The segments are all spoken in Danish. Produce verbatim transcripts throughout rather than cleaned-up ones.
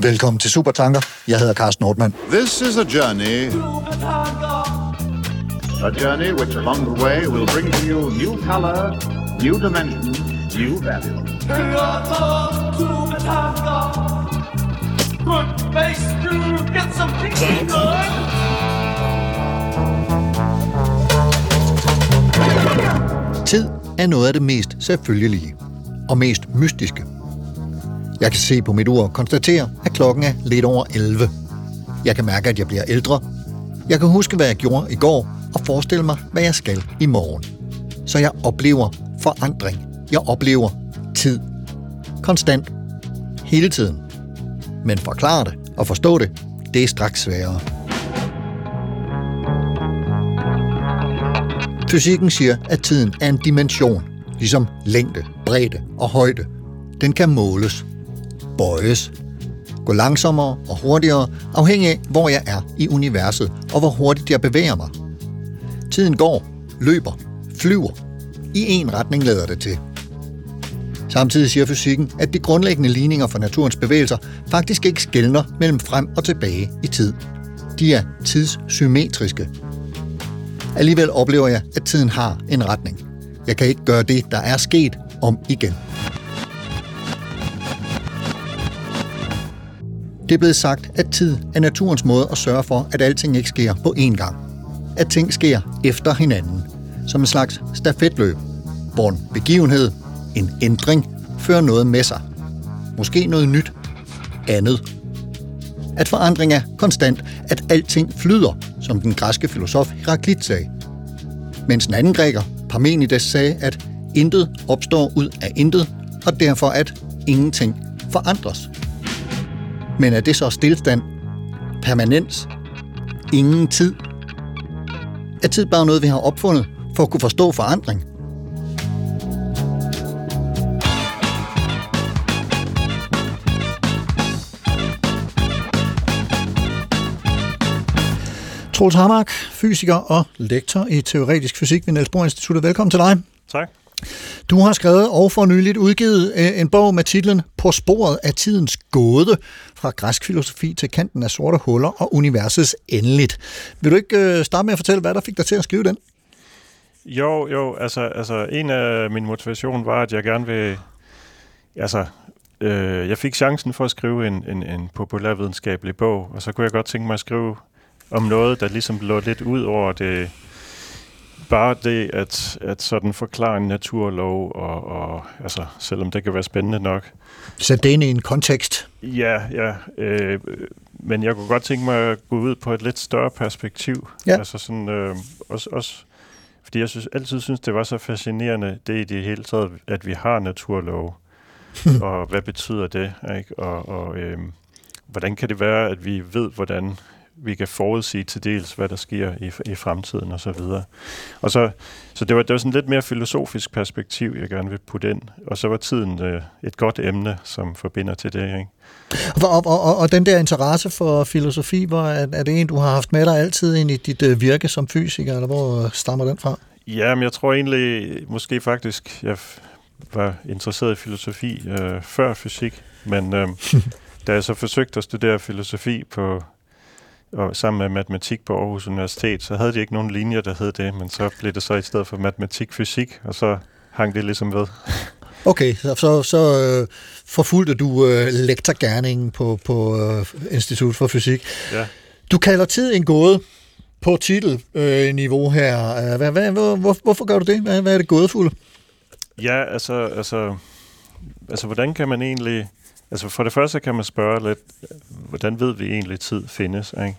Velkommen til Supertanker. Jeg hedder Carsten Nordmann. This is a journey. A journey which along the way will bring to you new color, new dimension, new value. Good face to get something good. Tid er noget af det mest selvfølgelige og mest mystiske. Jeg kan se på mit ur og konstatere, at klokken er lidt over elleve. Jeg kan mærke, at jeg bliver ældre. Jeg kan huske, hvad jeg gjorde i går, og forestille mig, hvad jeg skal i morgen. Så jeg oplever forandring. Jeg oplever tid. Konstant. Hele tiden. Men forklare det og forstå det, det er straks sværere. Fysikken siger, at tiden er en dimension, ligesom længde, bredde og højde. Den kan måles, bøjes, gå langsommere og hurtigere, afhængig af, hvor jeg er i universet og hvor hurtigt jeg bevæger mig. Tiden går, løber, flyver. I én retning lader det til. Samtidig siger fysikken, at de grundlæggende ligninger for naturens bevægelser faktisk ikke skelner mellem frem og tilbage i tid. De er tidssymmetriske. Alligevel oplever jeg, at tiden har en retning. Jeg kan ikke gøre det, der er sket, om igen. Det er blevet sagt, at tid er naturens måde at sørge for, at alting ikke sker på én gang. At ting sker efter hinanden, som en slags stafetløb, hvor en begivenhed, en ændring, fører noget med sig. Måske noget nyt, andet. At forandring er konstant, at alting flyder, som den græske filosof Heraklit sagde. Mens en anden græker, Parmenides, sagde, at intet opstår ud af intet, og derfor at ingenting forandres. Men er det så stilstand? Permanens? Ingen tid? Er tid bare noget, vi har opfundet for at kunne forstå forandring? Troels Harmark, fysiker og lektor i teoretisk fysik ved Niels Bohr Instituttet. Velkommen til dig. Tak. Du har skrevet og for nyligt udgivet en bog med titlen På sporet af tidens gåde, fra græsk filosofi til kanten af sorte huller og universets endeligt. Vil du ikke starte med at fortælle, hvad der fik dig til at skrive den? Jo, jo, altså, altså en af min motivation var, at jeg gerne vil, altså, øh, jeg fik chancen for at skrive en, en, en populærvidenskabelig bog, og så kunne jeg godt tænke mig at skrive om noget, der ligesom lå lidt ud over det, bare det, at, at sådan forklare en naturlov, og, og altså, selvom det kan være spændende nok. Sæt det ind i en kontekst. Ja, ja, øh, men jeg kunne godt tænke mig at gå ud på et lidt større perspektiv. Ja. Altså sådan, øh, også, også, fordi jeg synes, altid synes, det var så fascinerende, det i det hele taget, at vi har naturlov, og hvad betyder det, ikke? Og, og øh, hvordan kan det være, at vi ved, hvordan vi kan forudsige til dels, hvad der sker i, i fremtiden og så videre. Og så, så det var, det var sådan lidt mere filosofisk perspektiv, jeg gerne vil putte ind. Og så var tiden øh, et godt emne, som forbinder til det, ikke? Og, og, og, og den der interesse for filosofi, hvor er, er det en, du har haft med dig altid ind i dit øh, virke som fysiker, eller hvor stammer den fra? Ja, men jeg tror egentlig, måske faktisk, jeg var interesseret i filosofi øh, før fysik, men øh, da jeg så forsøgte at studere filosofi på og sammen med matematik på Aarhus Universitet, så havde de ikke nogen linjer, der hed det, men så blev det så i stedet for matematik-fysik, og så hang det ligesom ved. Okay, så, så, så øh, forfulgte du øh, lektorgerningen på, på øh, Institut for Fysik. Ja. Du kalder tid en gåde på titelniveau øh, her. Hvad, hvad, hvor, hvor, hvorfor gør du det? Hvad, hvad er det gådefulde? Ja, altså, altså, altså, hvordan kan man egentlig... Altså for det første kan man spørge lidt, hvordan ved vi egentlig tid findes, ikke?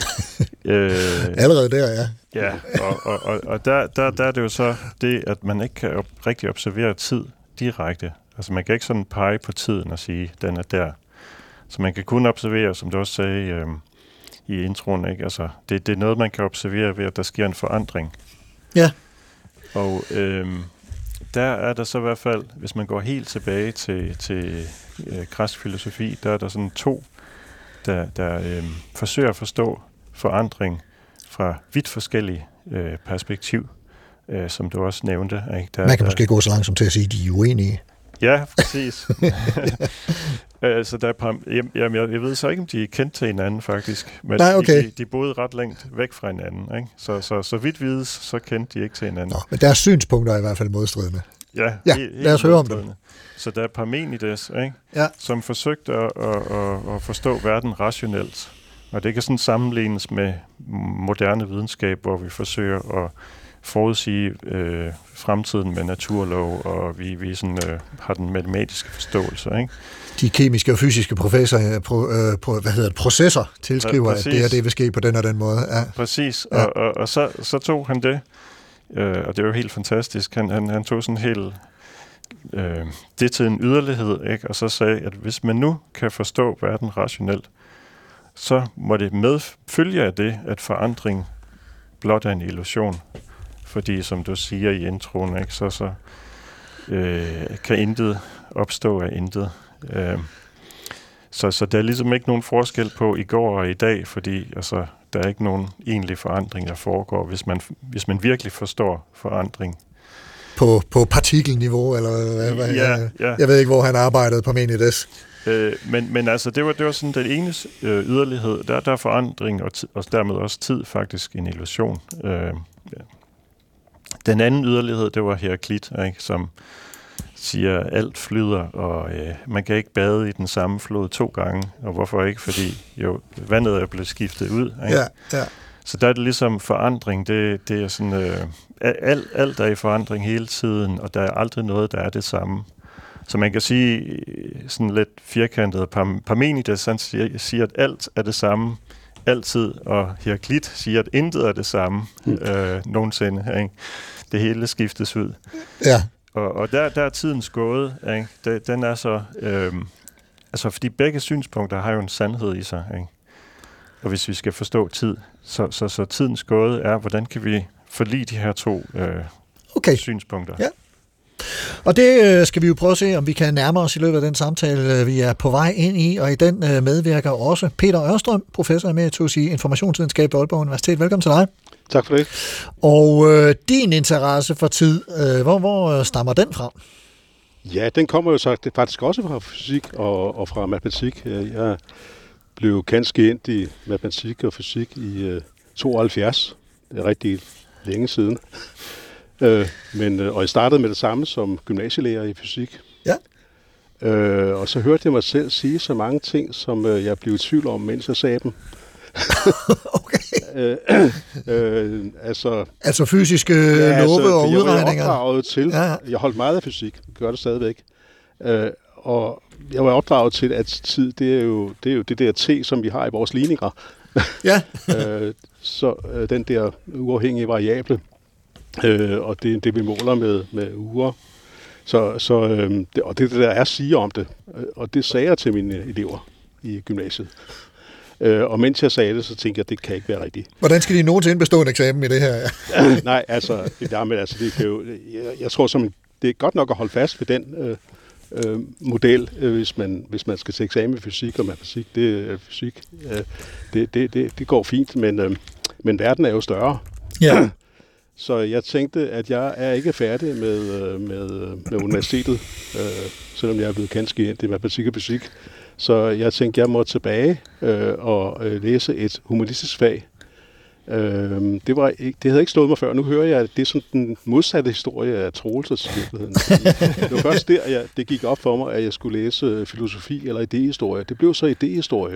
øh, Allerede der, ja. Ja, og, og, og, og der, der, der er det jo så det, at man ikke kan op, rigtig observere tid direkte. Altså man kan ikke sådan pege på tiden og sige, den er der. Så man kan kun observere, som du også sagde øh, i introen, ikke? Altså det, det er noget, man kan observere ved, at der sker en forandring. Ja. Og øh, der er der så i hvert fald, hvis man går helt tilbage til, til øh, græsk filosofi, der er der sådan to, der, der øh, forsøger at forstå forandring fra vidt forskellige øh, perspektiv, øh, som du også nævnte. Ikke? Der, man kan der, måske gå så langt som til at sige, at de er uenige. Ja, præcis. Så der er par, jamen, jeg, jeg ved så ikke, om de er kendt til hinanden, faktisk. Men Nej, okay. de, de boede ret langt væk fra hinanden, ikke? Så, så, så vidt vides, så kendte de ikke til hinanden. Nå, men deres synspunkter er i hvert fald modstridende. Ja, ja helt, helt lad os høre om det. Så der er Parmenides, ikke? Ja. Som forsøgte at, at, at, at forstå verden rationelt. Og det kan sådan sammenlignes med moderne videnskab, hvor vi forsøger at forudsige øh, fremtiden med naturlov, og vi, vi sådan, øh, har den matematiske forståelse, ikke? De kemiske og fysiske professorer, pro, øh, pro, hvad hedder det, processer tilskriver, ja, at det her det vil ske på den og den måde. Ja. Præcis, ja. og, og, og så, så tog han det, øh, og det er jo helt fantastisk. Han, han, han tog sådan helt øh, det til en yderlighed, ikke? Og så sagde, at hvis man nu kan forstå verden rationelt, så må det medfølge af det, at forandring blot er en illusion. Fordi, som du siger i introen, ikke, så, så øh, kan intet opstå af intet. Øh, så, så der er ligesom ikke nogen forskel på i går og i dag, fordi altså, der er ikke nogen egentlig forandring, der foregår, hvis man, hvis man virkelig forstår forandring. På, på partikelniveau, eller hvad? hvad ja, jeg, ja. jeg ved ikke, hvor han arbejdede på Parmenides. Øh, men, men altså, det var, det var sådan den ene øh, yderlighed. Der, der er forandring, og, t- og dermed også tid faktisk en illusion. Øh, ja. Den anden yderlighed, det var Heraklit, ikke, som siger, at alt flyder, og øh, man kan ikke bade i den samme flod to gange. Og hvorfor ikke? Fordi jo, vandet er blevet skiftet ud. Ikke? Ja, ja. Så der er det ligesom forandring. Det, det er sådan, øh, alt, alt er i forandring hele tiden, og der er aldrig noget, der er det samme. Så man kan sige, sådan lidt firkantet, Parmenides han siger, siger, at alt er det samme altid, og Heraklit siger, at intet er det samme mm. øh, nogensinde. Ikke? Det hele skiftes ud. Ja. Og, og der, der er tidens gåde, ikke? Det, den er så... Øh, altså, fordi begge synspunkter har jo en sandhed i sig, ikke? Og hvis vi skal forstå tid, så, så, så tidens gåde er, hvordan kan vi forlige de her to øh, okay. synspunkter? Ja. Og det skal vi jo prøve at se, om vi kan nærme os i løbet af den samtale, vi er på vej ind i, og i den medvirker også Peter Ørstrøm, professor emeritus i informationsvidenskab ved Aalborg Universitet. Velkommen til dig. Tak for det. Og øh, din interesse for tid, øh, hvor, hvor stammer den fra? Ja, den kommer jo så det faktisk også fra fysik og, og fra matematik. Jeg blev ganske ind i matematik og fysik i øh, tooghalvfjerds. Det er rigtig længe siden. Øh, men, og jeg startede med det samme som gymnasielærer i fysik. Ja. Øh, og så hørte jeg mig selv sige så mange ting, som øh, jeg blev i tvivl om, mens jeg sagde dem. Okay. øh, øh, altså, altså fysiske ja, love altså, og udregninger? Jeg var opdraget til, ja. Jeg holdt meget af fysik, gør det stadigvæk. Øh, og jeg var opdraget til, at tid, det er jo det, er jo det der T, som vi har i vores ligninger. Ja. øh, så øh, den der uafhængige variable. Øh, og det er det, vi måler med, med uger. Så, så, øh, det, og det der er at sige om det, og det sagde jeg til mine elever i gymnasiet. Øh, og mens jeg sagde det, så tænkte jeg, at det kan ikke være rigtigt. Hvordan skal de nogensinde bestå en eksamen i det her? Nej, altså, det, men, altså det kan jo, jeg, jeg tror, som, det er godt nok at holde fast ved den øh, øh, model, øh, hvis, man, hvis man skal til eksamen i fysik og matematik. Det, øh, fysik, øh, det, det, det, det går fint, men, øh, men verden er jo større. Ja. Så jeg tænkte, at jeg er ikke færdig med, med, med universitetet, øh, selvom jeg er blevet ganske ind i matematik og fysik. Så jeg tænkte, at jeg må tilbage øh, og øh, læse et humanistisk fag. Øh, det, var ikke, det havde ikke stået mig før. Nu hører jeg, at det er sådan den modsatte historie af Troelses virkeligheden. Det var først der, jeg, det gik op for mig, at jeg skulle læse filosofi eller idéhistorie. Det blev så idéhistorie.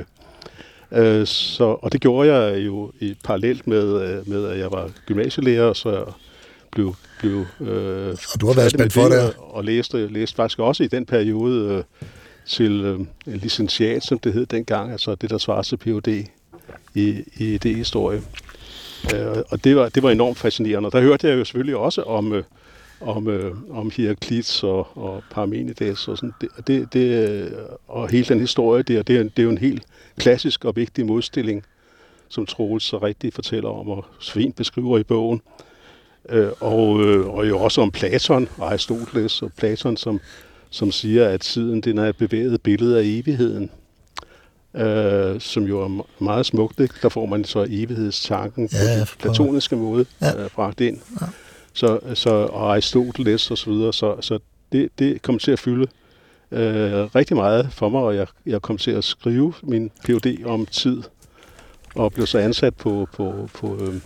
Øh, så, og det gjorde jeg jo i parallelt med, med, at jeg var gymnasielærer, så jeg blev, blev øh, og du har været spændt for det, og, og læste, læste faktisk også i den periode øh, til øh, en licentiat, som det hed dengang, altså det, der svarer til P H D i, i idéhistorie. Øh, og det var, det var enormt fascinerende. Og der hørte jeg jo selvfølgelig også om, øh, om, øh, om Heraklit og, og Parmenides og sådan. Det, det, det, og hele den historie der, det er, det er jo en helt klassisk og vigtig modstilling, som Troels så rigtig fortæller om og fint beskriver i bogen. Øh, og, øh, og jo også om Platon og Aristoteles og Platon, som, som siger, at tiden den er et bevæget billede af evigheden. Øh, som jo er meget smukt. Ikke? Der får man så evighedstanken ja, på den platoniske måde ja. øh, bragt ind. Ja. Så, så, og Aristoteles og så videre. Så, så det, det kom til at fylde øh, rigtig meget for mig, og jeg, jeg kom til at skrive min P H D om tid, og blev så ansat på, på, på øh,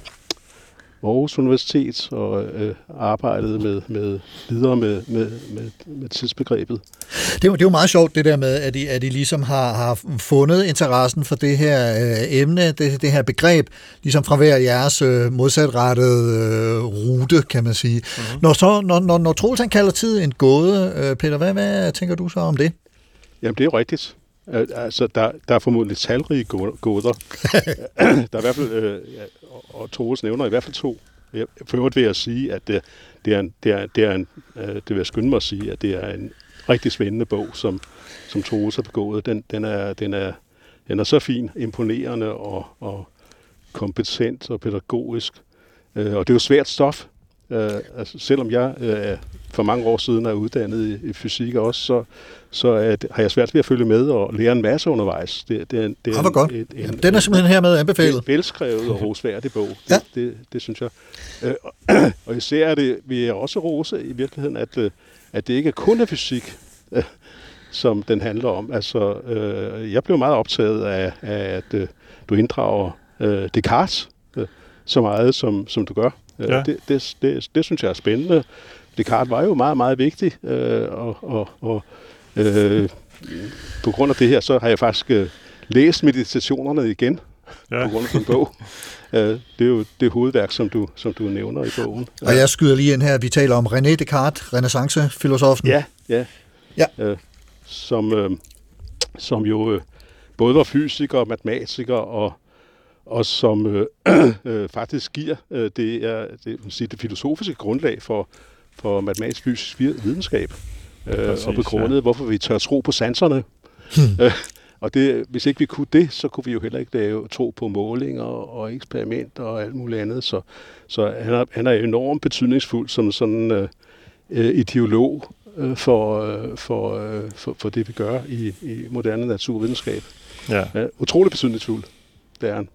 Aarhus Universitet, og øh, arbejdede med, med, videre med, med, med, med tidsbegrebet. Det er, jo, det er jo meget sjovt det der med, at I, at I ligesom har, har fundet interessen for det her øh, emne, det, det her begreb, ligesom fra hver jeres øh, modsatrettede øh, rute, kan man sige. Mm-hmm. Når, så, når, når, når Troels han kalder tid en gåde, øh, Peter, hvad, hvad tænker du så om det? Jamen, det er jo rigtigt. Altså, der, der er formodentlig talrige gåder. Der er i hvert fald, øh, og Troels nævner i hvert fald to. For øvrigt vil jeg sige, at det, det er en, det er, det er en, øh, det vil jeg skynde mig at sige, at det er en rigtig spændende bog, som, som Troels har begået. Den, den, er, den, er, den er så fin, imponerende og, og kompetent og pædagogisk. Øh, og det er jo svært stof. Øh, altså, selvom jeg øh, for mange år siden er uddannet i, i fysik også, så, så er det, har jeg svært ved at følge med og lære en masse undervejs. Det, det er, det er ah, hvor godt. En, en, den er simpelthen hermed anbefalet. En velskrevet og rosværdig bog. Ja. Det, det, det synes jeg. Øh, og, og især er det, vil jeg også rose i virkeligheden, at, at det ikke kun er fysik, øh, som den handler om. Altså, øh, jeg blev meget optaget af, af at øh, du inddrager øh, Descartes øh, så meget, som, som du gør. Ja. Det, det, det, det synes jeg er spændende. Descartes var jo meget, meget vigtig, øh, og, og, og øh, på grund af det her, så har jeg faktisk øh, læst meditationerne igen, ja. På grund af den bog. Øh, det er jo det hovedværk, som du, som du nævner i bogen. Og jeg skyder lige ind her, vi taler om René Descartes, renæssancefilosofen. Ja, ja. ja. Øh, som, øh, som jo øh, både var fysiker, matematiker og og som øh, øh, faktisk giver øh, det, er, det, sige, det filosofiske grundlag for, for matematisk-fysisk videnskab. Øh, Præcis, og begrundet, ja. Hvorfor vi tør tro på sanserne. Hmm. Øh, og det, hvis ikke vi kunne det, så kunne vi jo heller ikke lave tro på målinger og eksperimenter og alt muligt andet. Så, så han, er, han er enormt betydningsfuld som sådan øh, ideolog øh, for, øh, for, øh, for, for det, vi gør i, i moderne naturvidenskab. Ja. Øh, utrolig betydningsfuld, det er han.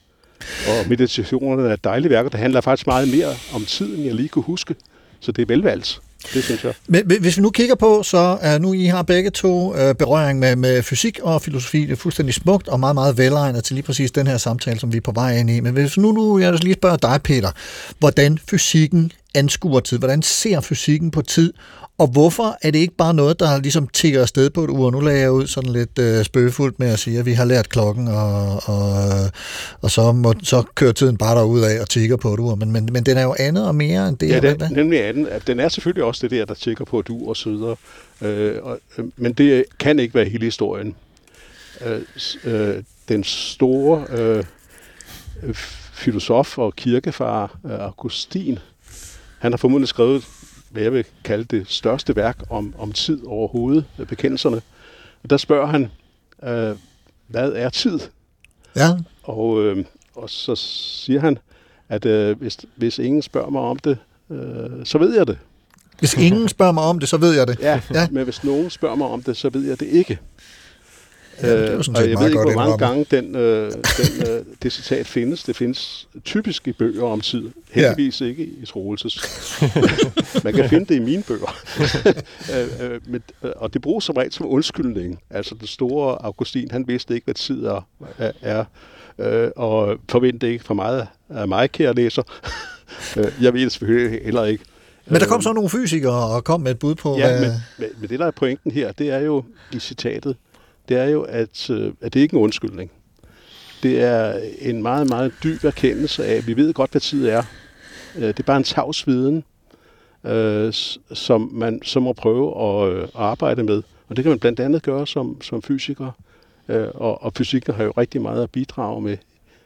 Og meditationerne er et dejligt værk, og det handler faktisk meget mere om tiden, jeg lige kunne huske. Så det er velvalgt, det synes jeg. Men hvis vi nu kigger på, så er nu I har begge to øh, berøring med, med fysik og filosofi. Det er fuldstændig smukt og meget, meget velegnet til lige præcis den her samtale, som vi er på vej ind i. Men hvis nu, nu jeg lige spørger dig, Peter, hvordan fysikken anskuer tid, hvordan ser fysikken på tid, og hvorfor er det ikke bare noget, der ligesom tikker afsted på et ur? Nu lagde jeg ud sådan lidt øh, spøgefuldt med at sige, at vi har lært klokken, og, og, og så, må, så kører tiden bare derud af og tikker på et ur. Men, men, men den er jo andet og mere end det. Ja, den, nemlig anden. Den er selvfølgelig også det der, der tikker på et ur og så videre. Øh, og, men det kan ikke være hele historien. Øh, øh, den store øh, filosof og kirkefar, Augustin, han har formodentlig skrevet, hvad jeg vil kalde det største værk om, om tid overhovedet, bekendelserne. Og der spørger han, øh, hvad er tid? Ja. Og, øh, og så siger han, at øh, hvis, hvis ingen spørger mig om det, øh, så ved jeg det. Hvis ingen spørger mig om det, så ved jeg det? Ja, ja. Men hvis nogen spørger mig om det, så ved jeg det ikke. Ja, det er jo sådan set og jeg meget ved ikke, hvor mange indrømme. gange den, øh, den, øh, det citat findes. Det findes typisk i bøger om tid. Heldigvis ja. Ikke i Troelses. Man kan finde det i mine bøger. øh, øh, men, øh, og det bruges som regel som undskyldning. Altså den store Augustin, han vidste ikke, hvad tid er, er, er øh, og forventede ikke for meget af mig, kære læser. Jeg ved det selvfølgelig heller ikke. Men der kom så nogle fysikere og kom med et bud på... Ja, hvad... men, men det der er pointen her, det er jo i citatet, det er jo, at, at det ikke er en undskyldning. Det er en meget, meget dyb erkendelse af, at vi ved godt, hvad tid er. Det er bare en tavs viden, som man så må prøve at arbejde med. Og det kan man blandt andet gøre som, som fysiker. Og, og fysikken har jo rigtig meget at bidrage med.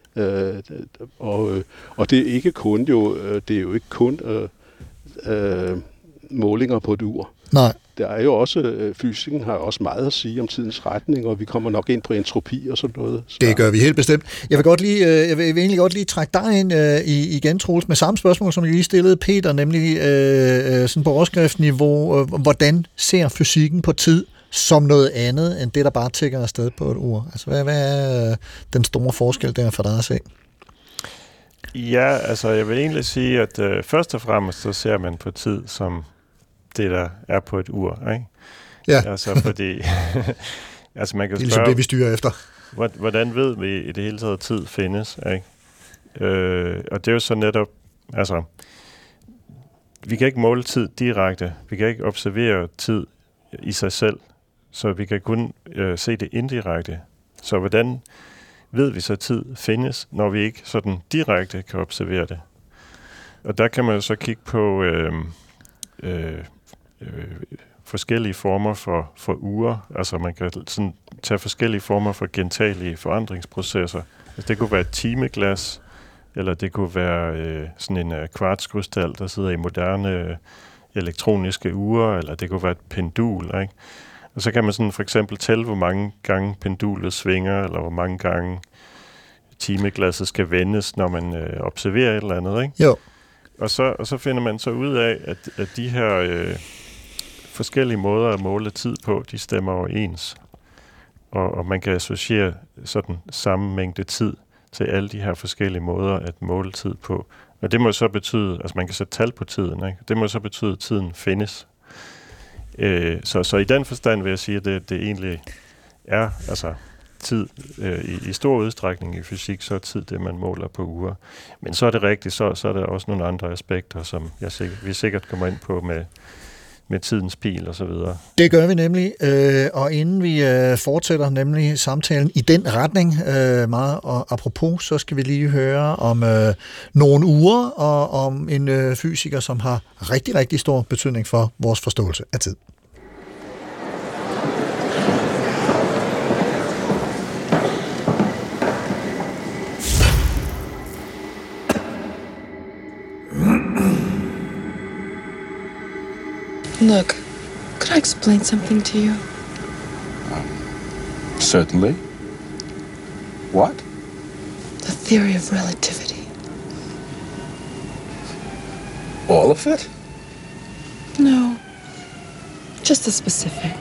Og, og det er ikke kun jo, det er jo ikke kun øh, målinger på et ur. Nej. Der er jo også, øh, fysikken har også meget at sige om tidens retning, og vi kommer nok ind på entropi og sådan noget. Så. Det gør vi helt bestemt. Jeg vil, godt lige, øh, jeg vil, jeg vil egentlig godt lige trække dig ind øh, i, igen, Troels, med samme spørgsmål, som jeg lige stillede Peter, nemlig øh, sådan på overskriftniveau. Øh, hvordan ser fysikken på tid som noget andet, end det, der bare tikker afsted på et ur? Altså, hvad, hvad er den store forskel der for dig at se? Ja, altså jeg vil egentlig sige, at øh, først og fremmest så ser man på tid som det, der er på et ur, ikke? Ja. Altså, fordi... altså, man kan det er spørge, ligesom det, vi styrer efter. Hvordan ved vi i det hele taget, at tid findes, ikke? Øh, og det er jo så netop... Altså, vi kan ikke måle tid direkte. Vi kan ikke observere tid i sig selv. Så vi kan kun øh, se det indirekte. Så hvordan ved vi så, at tid findes, når vi ikke sådan direkte kan observere det? Og der kan man jo så kigge på øh, øh, øh, forskellige former for, for uger. Altså man kan sådan tage forskellige former for gentagelige forandringsprocesser. Altså, det kunne være et timeglas, eller det kunne være øh, sådan en øh, kvartskrystal, der sidder i moderne øh, elektroniske ure, eller det kunne være et pendul, ikke? Og så kan man sådan for eksempel tælle, hvor mange gange pendulet svinger, eller hvor mange gange timeglasset skal vendes, når man øh, observerer et eller andet, ikke? Jo. Og så, og så finder man så ud af, at, at de her øh, forskellige måder at måle tid på, de stemmer overens. Og, og man kan associere sådan samme mængde tid til alle de her forskellige måder at måle tid på. Og det må så betyde, altså man kan sætte tal på tiden, ikke? Det må så betyde, at tiden findes. Øh, så, så i den forstand vil jeg sige, at det, det egentlig er altså tid øh, i, i stor udstrækning i fysik, så er tid det, man måler på uger. Men så er det rigtigt, så, så er der også nogle andre aspekter, som jeg sikkert, vi sikkert kommer ind på med, med tidens pil og så videre. Det gør vi nemlig, øh, og inden vi øh, fortsætter nemlig samtalen i den retning, øh, meget og apropos, så skal vi lige høre om øh, nogle uger og om en øh, fysiker, som har rigtig, rigtig stor betydning for vores forståelse af tid. Look, could I explain something to you? Um, certainly. What? The theory of relativity. All of it? No, just the specific.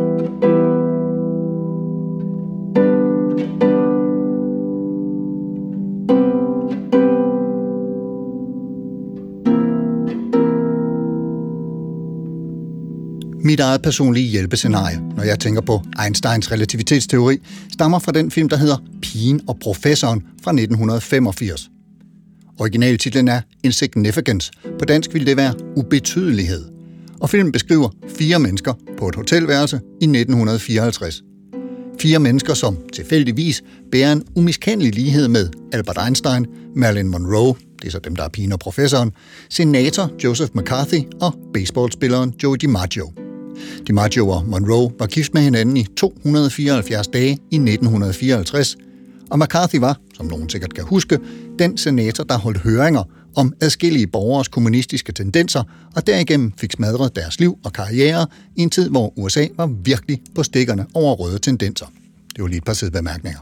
Mit eget personlige hjælpescenarie, når jeg tænker på Einsteins relativitetsteori, stammer fra den film, der hedder Pigen og professoren fra nitten femogfirs. Originaltitlen er Insignificance. På dansk ville det være ubetydelighed. Og filmen beskriver fire mennesker på et hotelværelse i nitten fireoghalvtreds. Fire mennesker, som tilfældigvis bærer en umiskendelig lighed med Albert Einstein, Marilyn Monroe, det er så dem, der er pigen og professoren, senator Joseph McCarthy og baseballspilleren Joe DiMaggio. DiMaggio og Monroe var gift med hinanden i to hundrede fireoghalvfjerds dage i nitten fireoghalvtreds, og McCarthy var, som nogen sikkert kan huske, den senator, der holdt høringer om adskillige borgeres kommunistiske tendenser, og derigennem fik smadret deres liv og karriere i en tid, hvor U S A var virkelig på stikkerne over røde tendenser. Det var lige et par sidebemærkninger.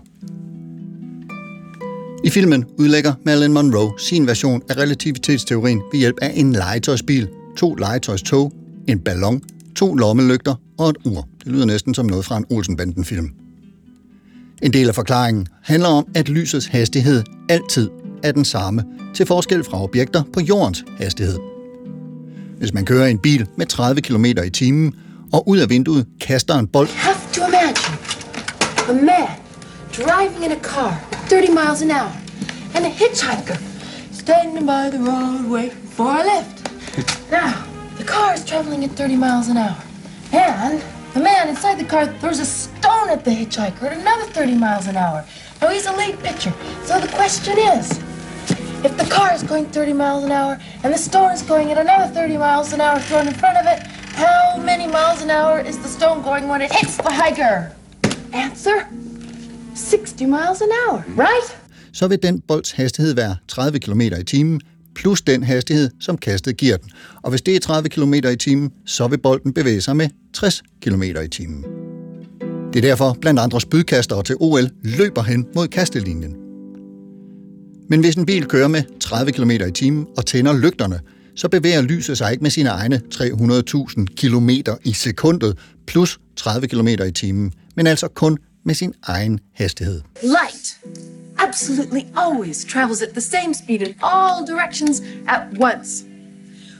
I filmen udlægger Marilyn Monroe sin version af relativitetsteorien ved hjælp af en legetøjsbil, to legetøjstog, en ballon, to lommelygter og et ur. Det lyder næsten som noget fra en Olsen-banden-film. En del af forklaringen handler om, at lysets hastighed altid er den samme, til forskel fra objekter på jordens hastighed. Hvis man kører en bil med tredive kilometer i timen, og ud af vinduet kaster en bold... Have to imagine a man driving in a car thirty miles an hour, and a hitchhiker standing by the road waiting for a lift. Now, the car is traveling at thirty miles an hour, and the man inside the car throws a stone at the hitchhiker at another thirty miles an hour. Now, he's a late pitcher, so the question is, if the car is going thirty miles an hour, and the stone is going at another thirty miles an hour thrown in front of it, how many miles an hour is the stone going when it hits the hiker? Answer, sixty miles an hour, right? Så vil den bolds hastighed være tredive kilometer i timen, plus den hastighed, som kastet giver den. Og hvis det er tredive kilometer i timen, så vil bolden bevæge sig med tres kilometer i timen. Det er derfor blandt andre spydkastere til O L løber hen mod kastelinjen. Men hvis en bil kører med tredive kilometer i timen og tænder lygterne, så bevæger lyset sig ikke med sine egne tre hundrede tusind kilometer i sekundet plus tredive kilometer i timen, men altså kun med sin egen hastighed. Light absolutely always travels at the same speed in all directions at once.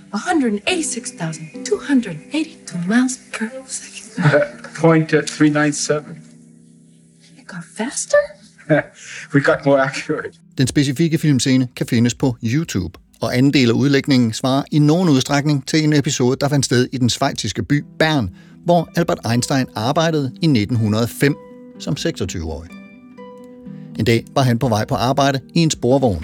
one hundred eighty-six thousand two hundred eighty-two miles per second. Point uh, three nine seven. It got faster? We got more accurate. Den specifikke filmscene kan findes på YouTube, og anden del af udlægningen svarer i nogen udstrækning til en episode, der fandt sted i den schweiziske by Bern, hvor Albert Einstein arbejdede i nitten hundrede og fem som seksogtyve-årig. En dag var han på vej på arbejde i en sporvogn.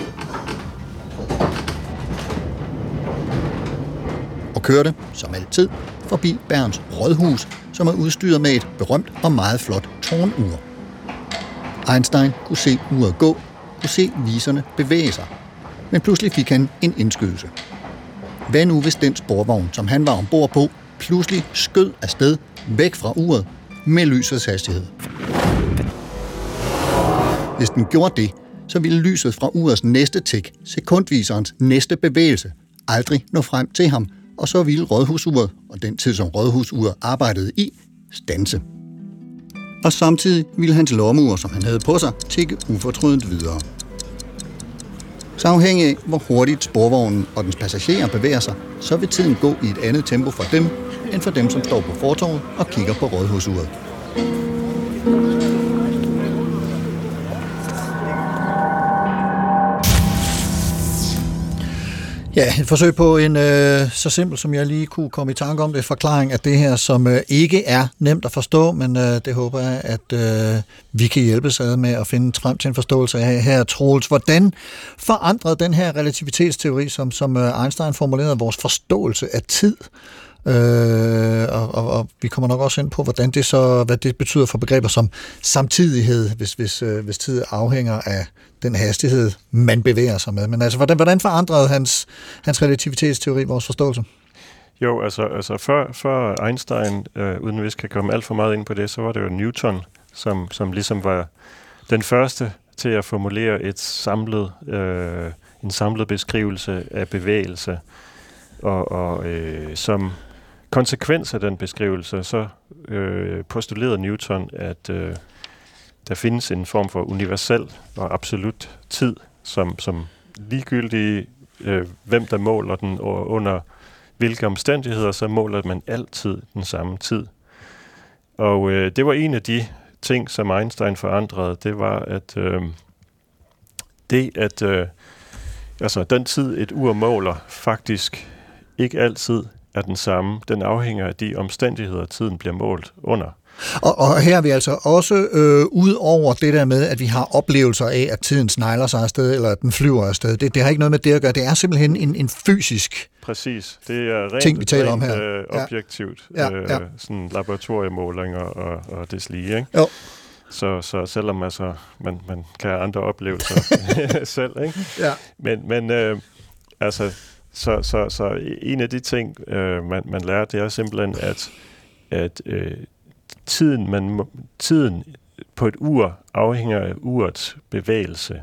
Og kørte, som altid, forbi Berns rådhus, som er udstyret med et berømt og meget flot tårnur. Einstein kunne se uret gå, kunne se viserne bevæge sig. Men pludselig fik han en indskydelse. Hvad nu hvis den sporvogn, som han var ombord på, pludselig skød afsted væk fra uret med lysets hastighed? Hvis den gjorde det, så ville lyset fra urets næste tik, sekundviserens næste bevægelse, aldrig nå frem til ham, og så ville rådhusuret, og den tid som rådhusuret arbejdede i, standse. Og samtidig ville hans lommeur, som han havde på sig, tikke ufortrødent videre. Så afhængig af, hvor hurtigt sporvognen og dens passagerer bevæger sig, så vil tiden gå i et andet tempo for dem, end for dem, som står på fortovet og kigger på rådhusuret. Ja, et forsøg på en øh, så simpel, som jeg lige kunne komme i tanke om det, forklaring af det her, som øh, ikke er nemt at forstå, men øh, det håber jeg, at øh, vi kan hjælpes ad med at finde frem til en forståelse af her, Troels. Hvordan forandrede den her relativitetsteori, som, som øh, Einstein formulerede, vores forståelse af tid? Øh, og, og, og vi kommer nok også ind på, hvordan det så, hvad det betyder for begreber som samtidighed, hvis, hvis, øh, hvis tid afhænger af den hastighed, man bevæger sig med. Men altså, hvordan, hvordan forandrede hans, hans relativitetsteori vores forståelse? Jo, altså, altså før, før Einstein, øh, uden vi skal komme alt for meget ind på det, så var det jo Newton, som, som ligesom var den første til at formulere et samlet, øh, en samlet beskrivelse af bevægelse. Og, og øh, som konsekvens af den beskrivelse, så øh, postulerede Newton, at øh, der findes en form for universel og absolut tid, som, som ligegyldigt, øh, hvem der måler den, og under hvilke omstændigheder, så måler man altid den samme tid. Og øh, det var en af de ting, som Einstein forandrede, det var, at øh, det, at øh, altså, den tid, et ur måler, faktisk ikke altid er den samme. Den afhænger af de omstændigheder, tiden bliver målt under. Og, og her er vi altså også øh, ud over det der med, at vi har oplevelser af, at tiden snegler sig afsted, eller at den flyver afsted. Det, det har ikke noget med det at gøre. Det er simpelthen en, en fysisk Præcis. Det er rent, ting, vi taler rent om her. Øh, objektivt. Ja, ja. Øh, sådan laboratoriemålinger og, og det lige, ikke? Jo. Så, så selvom altså, man, man kan have andre oplevelser selv, ikke? Ja. Men, men øh, altså, så, så, så en af de ting, øh, man, man lærer, det er simpelthen, at, at øh, tiden, man, tiden på et ur afhænger af urets bevægelse.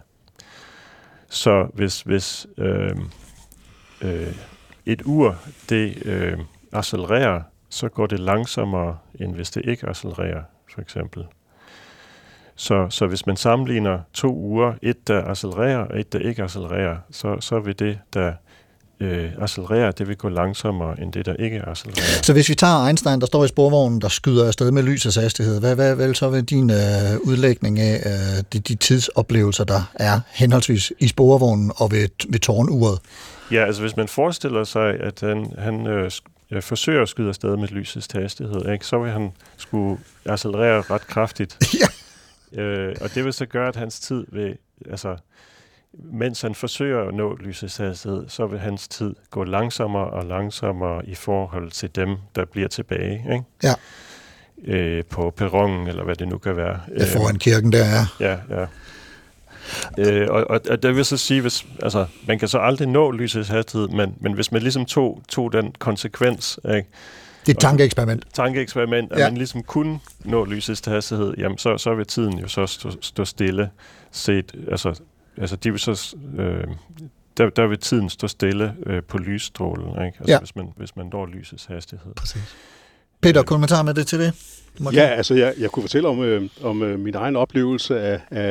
Så hvis, hvis øh, øh, et ur, det øh, accelererer, så går det langsommere, end hvis det ikke accelererer, for eksempel. Så, så hvis man sammenligner to uger, et der accelererer og et der ikke accelererer, så, så vil det, der øh, accelererer, det vil gå langsommere end det, der ikke accelererer. Så hvis vi tager Einstein, der står i sporvognen, der skyder afsted med lysets hastighed, hvad, hvad, hvad så vil din øh, udlægning af øh, de, de tidsoplevelser, der er henholdsvis i sporvognen og ved, ved tårnuret? Ja, altså hvis man forestiller sig, at han, han øh, øh, forsøger at skyde afsted med lysets hastighed, ikke, så vil han skulle accelerere ret kraftigt. Ja. Øh, og det vil så gøre, at hans tid vil, altså, mens han forsøger at nå lysets hastighed, så vil hans tid gå langsommere og langsommere i forhold til dem, der bliver tilbage, ikke? Ja. Øh, på perronen, eller hvad det nu kan være. Ja, foran kirken, der er. Ja, ja. Øh, og, og, og det vil så sige, hvis, altså, man kan så aldrig nå lysets hastighed, men, men hvis man ligesom tog, tog den konsekvens, ikke? Det er et tankeeksperiment. Tankeeksperiment, at ja. man ligesom kunne nå lysets hastighed, jamen så, så vil tiden jo så stå, stå stille. Set, altså, altså de vil så, øh, der, der vil tiden stå stille øh, på lysstrålen, ikke? Altså ja. hvis, man, hvis man når lysets hastighed. Præcis. Peter, kommentar med det til det? Ja, altså jeg, jeg kunne fortælle om, øh, om øh, min egen oplevelse af, af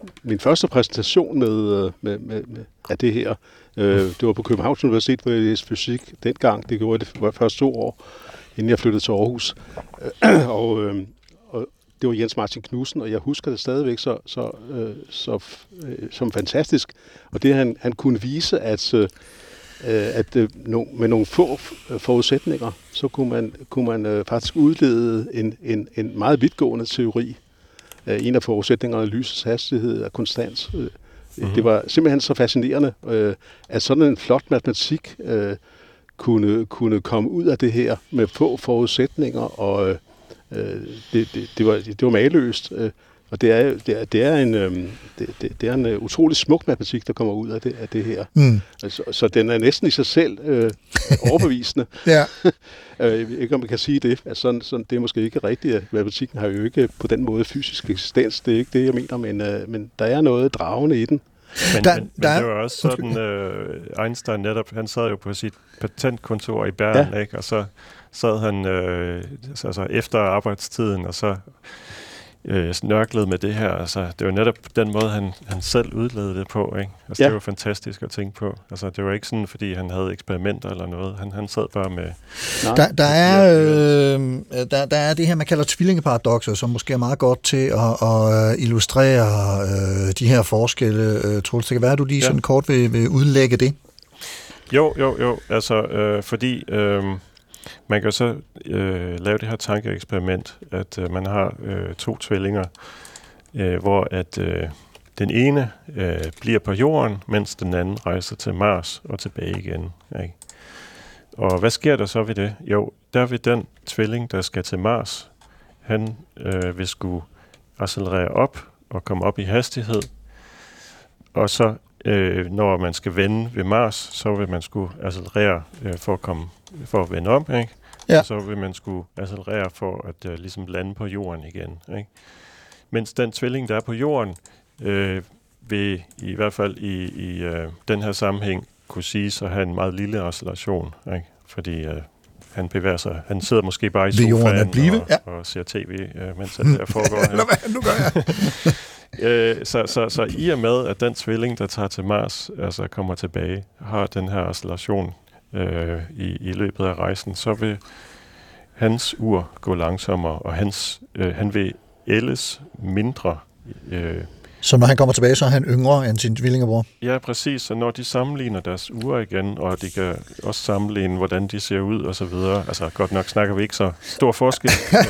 min første præsentation med, med, med, med af det her, øh, det var på Københavns Universitet, hvor jeg læste fysik dengang. Det gjorde jeg det første to år, inden jeg flyttede til Aarhus. og, øh, og det var Jens Martin Knudsen, og jeg husker det stadigvæk så, så, øh, så øh, som fantastisk. Og det han, han kunne vise, at, øh, at øh, no, med nogle få forudsætninger, så kunne man, kunne man øh, faktisk udlede en, en, en meget vidtgående teori. Øh, en af forudsætningerne, lysets hastighed er konstant. Øh, mm-hmm. Det var simpelthen så fascinerende, øh, at sådan en flot matematik øh, kunne, kunne komme ud af det her med få forudsætninger, og øh, det, det, det, var, det var mageløst. Øh, og det er, det er, det er en, øh, det, det, det er en uh, utrolig smuk matematik, der kommer ud af det, af det her. Mm. Altså, så den er næsten i sig selv øh, overbevisende. Ja. Jeg ved ikke, om man kan sige det. Altså, sådan, sådan, det er måske ikke rigtigt. Matematikken har jo ikke på den måde fysisk eksistens. Det er ikke det, jeg mener, men, øh, men der er noget dragende i den. Men, der, men, der men det var også sådan, øh, Einstein netop, han sad jo på sit patentkontor i Bern, ja. Ikke? Og så sad han øh, altså efter arbejdstiden, og så øh, snørklede med det her. Altså, det var netop den måde, han, han selv udledte det på. Ikke? Altså, ja. Det var fantastisk at tænke på. Altså, det var ikke sådan, fordi han havde eksperimenter eller noget. Han, han sad bare med... Der, der, er, øh, der, der er det her, man kalder tvillingeparadoxer, som måske er meget godt til at, at illustrere øh, de her forskelle. Øh, Troels, det kan være, at du lige ja. sådan kort vil, vil udlægge det? Jo, jo, jo. Altså, øh, fordi... Øh, Man kan så øh, lave det her tankeeksperiment, at øh, man har øh, to tvillinger, øh, hvor at øh, den ene øh, bliver på jorden, mens den anden rejser til Mars og tilbage igen. Ikke? Og hvad sker der så ved det? Jo, der vil den tvilling, der skal til Mars, han øh, vil skulle accelerere op og komme op i hastighed, og så øh, når man skal vende ved Mars, så vil man skulle accelerere øh, for at komme for at vende om, ikke? Ja. Og så vil man skulle accelerere for at uh, ligesom lande på jorden igen, ikke? Mens den tvilling, der er på jorden, øh, vil i hvert fald i, i uh, den her sammenhæng kunne siges at have en meget lille acceleration, ikke? Fordi uh, han bevæger sig, han sidder måske bare i sofaen og, ja. og ser tv, uh, mens det der foregår her. Nå, hvad, nu gør jeg. øh, så, så, så i og med, at den tvilling, der tager til Mars, altså kommer tilbage, har den her acceleration Øh, i, i løbet af rejsen, så vil hans ur gå langsommere, og hans, øh, han vil ældes mindre. Øh. Så når han kommer tilbage, så er han yngre end sin tvillingebror? Ja, præcis. Så når de sammenligner deres uger igen, og de kan også sammenligne, hvordan de ser ud og så videre. Altså, godt nok snakker vi ikke så stor forskel.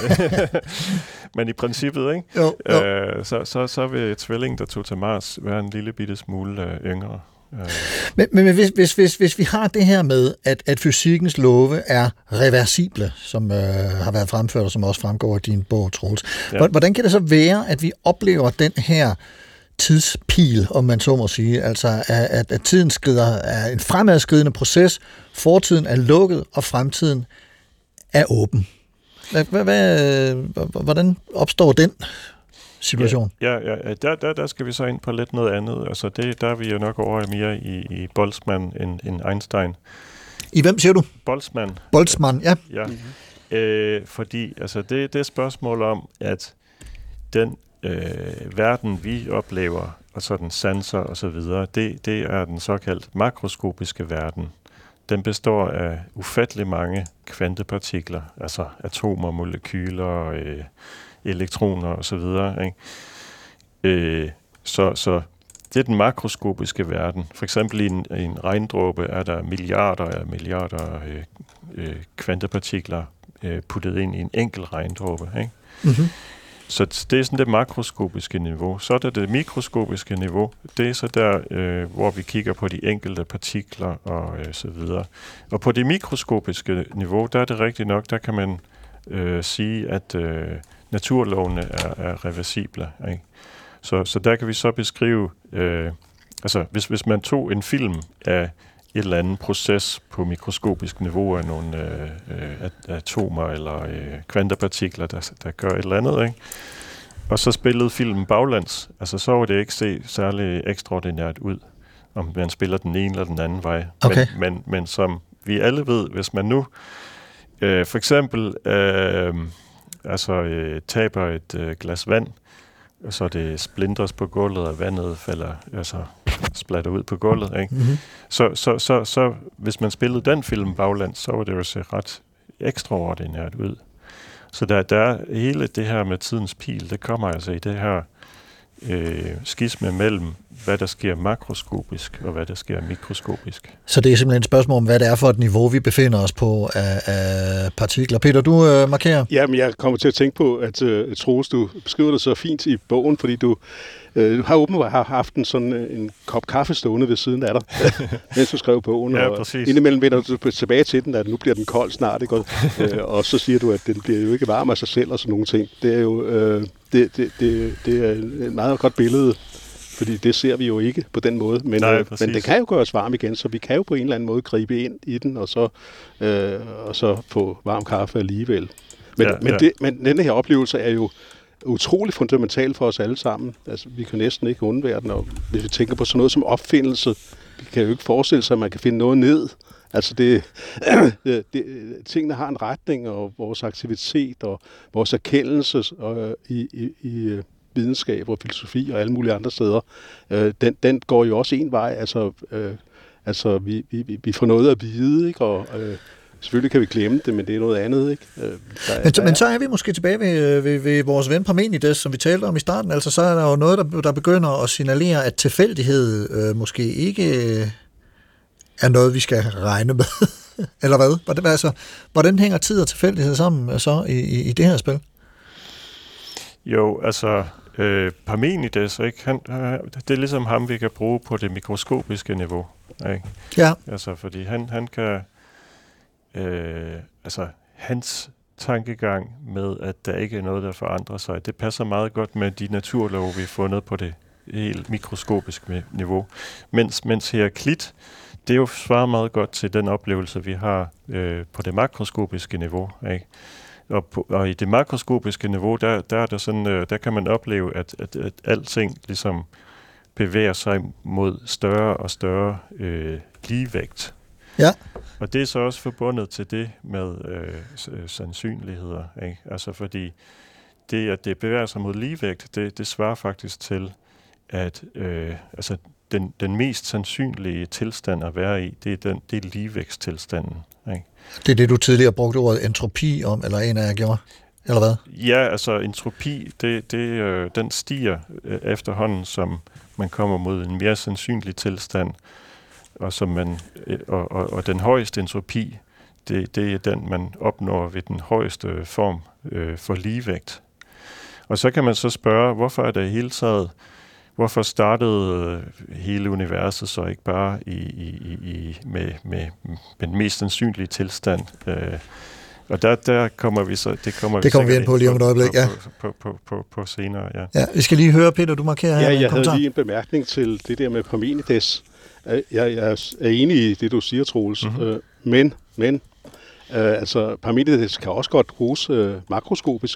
Men i princippet, ikke? Jo, jo. Øh, så, så, så vil tvillingen, der tog til Mars, være en lille bitte smule øh, yngre. Men, men hvis, hvis, hvis, hvis vi har det her med, at, at fysikkens love er reversible, som øh, har været fremført, og som også fremgår i din bog, Troels. Ja. Hvordan kan det så være, at vi oplever den her tidspil, om man så må sige, altså at, at tiden skrider, er en fremadskridende proces, fortiden er lukket, og fremtiden er åben? Hvad, hvad, hvordan opstår den situation? Ja, ja, ja. Der, der, der skal vi så ind på lidt noget andet. Altså det, der er vi jo nok over mere i, i Boltzmann end, end Einstein. I hvem siger du? Boltzmann. Boltzmann, ja. Ja, mm-hmm. øh, fordi altså det, det er spørgsmål om, at den øh, verden, vi oplever, og så den sanser og så videre, det, det er den såkaldt makroskopiske verden. Den består af ufattelig mange kvantepartikler, altså atomer, molekyler, øh, elektroner og så videre, ikke? Øh, så, så det er den makroskopiske verden. For eksempel i en, i en regndråbe er der milliarder af milliarder øh, øh, kvantepartikler øh, puttet ind i en enkelt regndråbe, ikke? Mm-hmm. Så det er sådan det makroskopiske niveau. Så er der det mikroskopiske niveau. Det er så der, øh, hvor vi kigger på de enkelte partikler og øh, så videre. Og på det mikroskopiske niveau, der er det rigtigt nok, der kan man øh, sige, at øh, naturlovene er, er reversible, ikke? Så, så der kan vi så beskrive, øh, altså hvis, hvis man tog en film af et eller andet proces på mikroskopisk niveau af nogle øh, øh, atomer eller øh, kvantepartikler, der, der gør et eller andet, ikke? Og så spillede filmen baglands, altså så var det ikke se særlig ekstraordinært ud, om man spiller den ene eller den anden vej. Okay. Men, men, men som vi alle ved, hvis man nu øh, for eksempel øh, altså øh, taber et øh, glas vand, så det splindres på gulvet, og vandet falder, altså splatter ud på gulvet, ikke? Mm-hmm. Så, så, så, så hvis man spillede den film baglands, så var det jo se ret ekstraordinært ud. Så der, der er hele det her med tidens pil, det kommer altså i det her øh, skisme mellem, hvad der sker makroskopisk, og hvad der sker mikroskopisk. Så det er simpelthen et spørgsmål om, hvad det er for et niveau, vi befinder os på af, af partikler. Peter, du øh, markerer? Jamen, jeg kommer til at tænke på, at uh, Troels, du beskriver det så fint i bogen, fordi du, øh, du har åbenbart haft en, sådan, en kop kaffe stående ved siden af dig, mens du skrev bogen. Ja, og præcis. Indimellem vender du tilbage til den, at nu bliver den kold snart, ikke? Og, øh, og så siger du, at den bliver jo ikke varm af sig selv og sådan nogle ting. Det er jo øh, det, det, det, det er et meget godt billede, fordi det ser vi jo ikke på den måde, men, Nej, øh, men det kan jo gøres varm igen, så vi kan jo på en eller anden måde gribe ind i den, og så, øh, og så få varm kaffe alligevel. Men, ja, men, ja. Det, men denne her oplevelse er jo utrolig fundamental for os alle sammen. Altså, vi kan næsten ikke undvære den, og hvis vi tænker på sådan noget som opfindelse, vi kan jo ikke forestille sig, at man kan finde noget ned. Altså, det, det, det, tingene har en retning, og vores aktivitet og vores erkendelse og, i, i, i videnskab og filosofi og alle mulige andre steder, øh, den, den går jo også en vej. Altså, øh, altså vi, vi, vi får noget at vide, ikke? Og øh, selvfølgelig kan vi glemme det, men det er noget andet, ikke? Øh, der, men, der men så er vi måske tilbage ved, ved, ved vores ven Parmenides, som vi talte om i starten. Altså, så er der jo noget, der, der begynder at signalere, at tilfældighed øh, måske ikke øh, er noget, vi skal regne med. Eller hvad? Hvordan, altså, hvordan hænger tid og tilfældighed sammen så i, i, i det her spil? Jo, altså, øh, Parmenides, ikke? Han, det er ligesom ham, vi kan bruge på det mikroskopiske niveau, ikke? Ja. Altså, fordi han, han kan, øh, altså, hans tankegang med, at der ikke er noget, der forandrer sig, det passer meget godt med de naturlove, vi har fundet på det helt mikroskopiske niveau. Mens, mens Heraklit, det jo svarer meget godt til den oplevelse, vi har øh, på det makroskopiske niveau, ikke? Og, på, og i det makroskopiske niveau, der, der, er der, sådan, øh, der kan man opleve, at, at, at alting ligesom bevæger sig mod større og større øh, ligevægt. Ja. Og det er så også forbundet til det med øh, sandsynligheder, ikke? Altså fordi det, at det bevæger sig mod ligevægt, det, det svarer faktisk til, at øh, altså den, den mest sandsynlige tilstand at være i, det er, den, det er ligevægtstilstanden, ikke? Det er det, du tidligere brugte ordet entropi om, eller en af jer gjorde, eller hvad? Ja, altså entropi, det, det, øh, den stiger øh, efterhånden, som man kommer mod en mere sandsynlig tilstand, og, som man, øh, og, og, og den højeste entropi, det, det er den, man opnår ved den højeste form øh, for ligevægt. Og så kan man så spørge, hvorfor er det hele taget, hvorfor startede hele universet så ikke bare i, i, i, med, med, med den mest sandsynlige tilstand? Øh, og der, der kommer vi så... Det kommer, det kommer vi ind på lige om et øjeblik, ja. På, på, på, på, på senere, ja. Ja, vi skal lige høre, Peter, du markerer her. Ja, jeg havde lige en bemærkning til det der med Parmenides. Jeg, jeg er enig i det, du siger, Troels. Mm-hmm. Øh, men, men øh, altså, Parmenides kan også godt bruges øh, makroskopisk,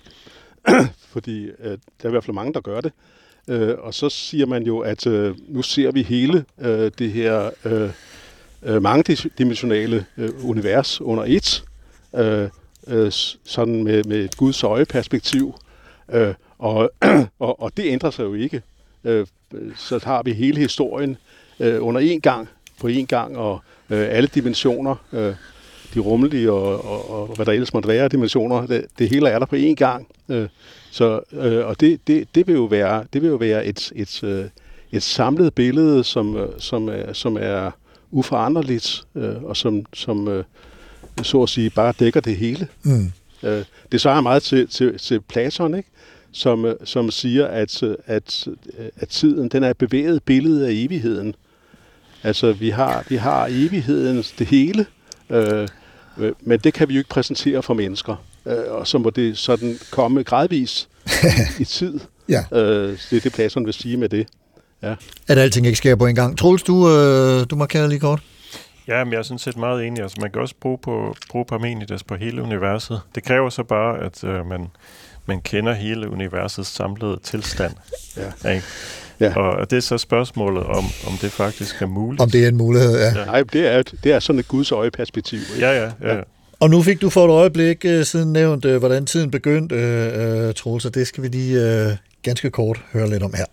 fordi øh, der er i hvert fald mange, der gør det. Øh, og så siger man jo, at øh, nu ser vi hele øh, det her øh, øh, mangedimensionale øh, univers under et, øh, øh, sådan med, med et Guds øjeperspektiv. Øh, og, og, og det ændrer sig jo ikke. Øh, så har vi hele historien øh, under en gang, på en gang, og øh, alle dimensioner, øh, de rummelige og, og, og hvad der ellers måtte være dimensioner, det, det hele er der på en gang. Øh, Så, øh, og det, det, det vil jo være, det vil jo være et, et, et, et samlet billede, som, som, er, som er uforanderligt, øh, og som, som øh, så at sige bare dækker det hele. Mm. Øh, det svarer meget til, til, til Platon, ikke? Som, som siger, at, at, at tiden den er et bevæget billede af evigheden. Altså, vi har, vi har evigheden, det hele, øh, men det kan vi jo ikke præsentere for mennesker. Og så må det sådan komme gradvis i tid. Ja. Øh, det er det, Platon vil sige med det. Ja. At alting ikke sker på en gang. Troels, du, øh, du markerer lige kort. Ja, men jeg er sådan set meget enig. Altså, man kan også bruge, på, bruge Parmenides på hele universet. Det kræver så bare, at øh, man, man kender hele universets samlede tilstand. Ja. Ikke? Ja. Og det er så spørgsmålet, om, om det faktisk er muligt. Om det er en mulighed, ja. ja. Nej, det er, det er sådan et Guds øjeperspektiv. Ja, ja, ja. ja. Og nu fik du for et øjeblik uh, siden nævnt, uh, hvordan tiden begyndte, uh, uh, Troels, så det skal vi lige uh, ganske kort høre lidt om her.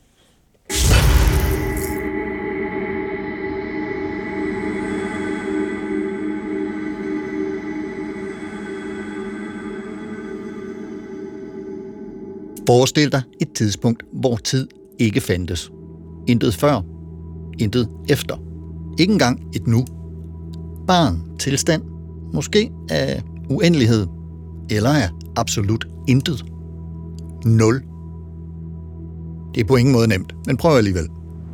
Forestil dig et tidspunkt, hvor tid ikke fandtes. Intet før, intet efter. Ikke engang et nu. Bare en tilstand, måske af uendelighed, eller af absolut intet. Nul. Det er på ingen måde nemt, men prøv alligevel.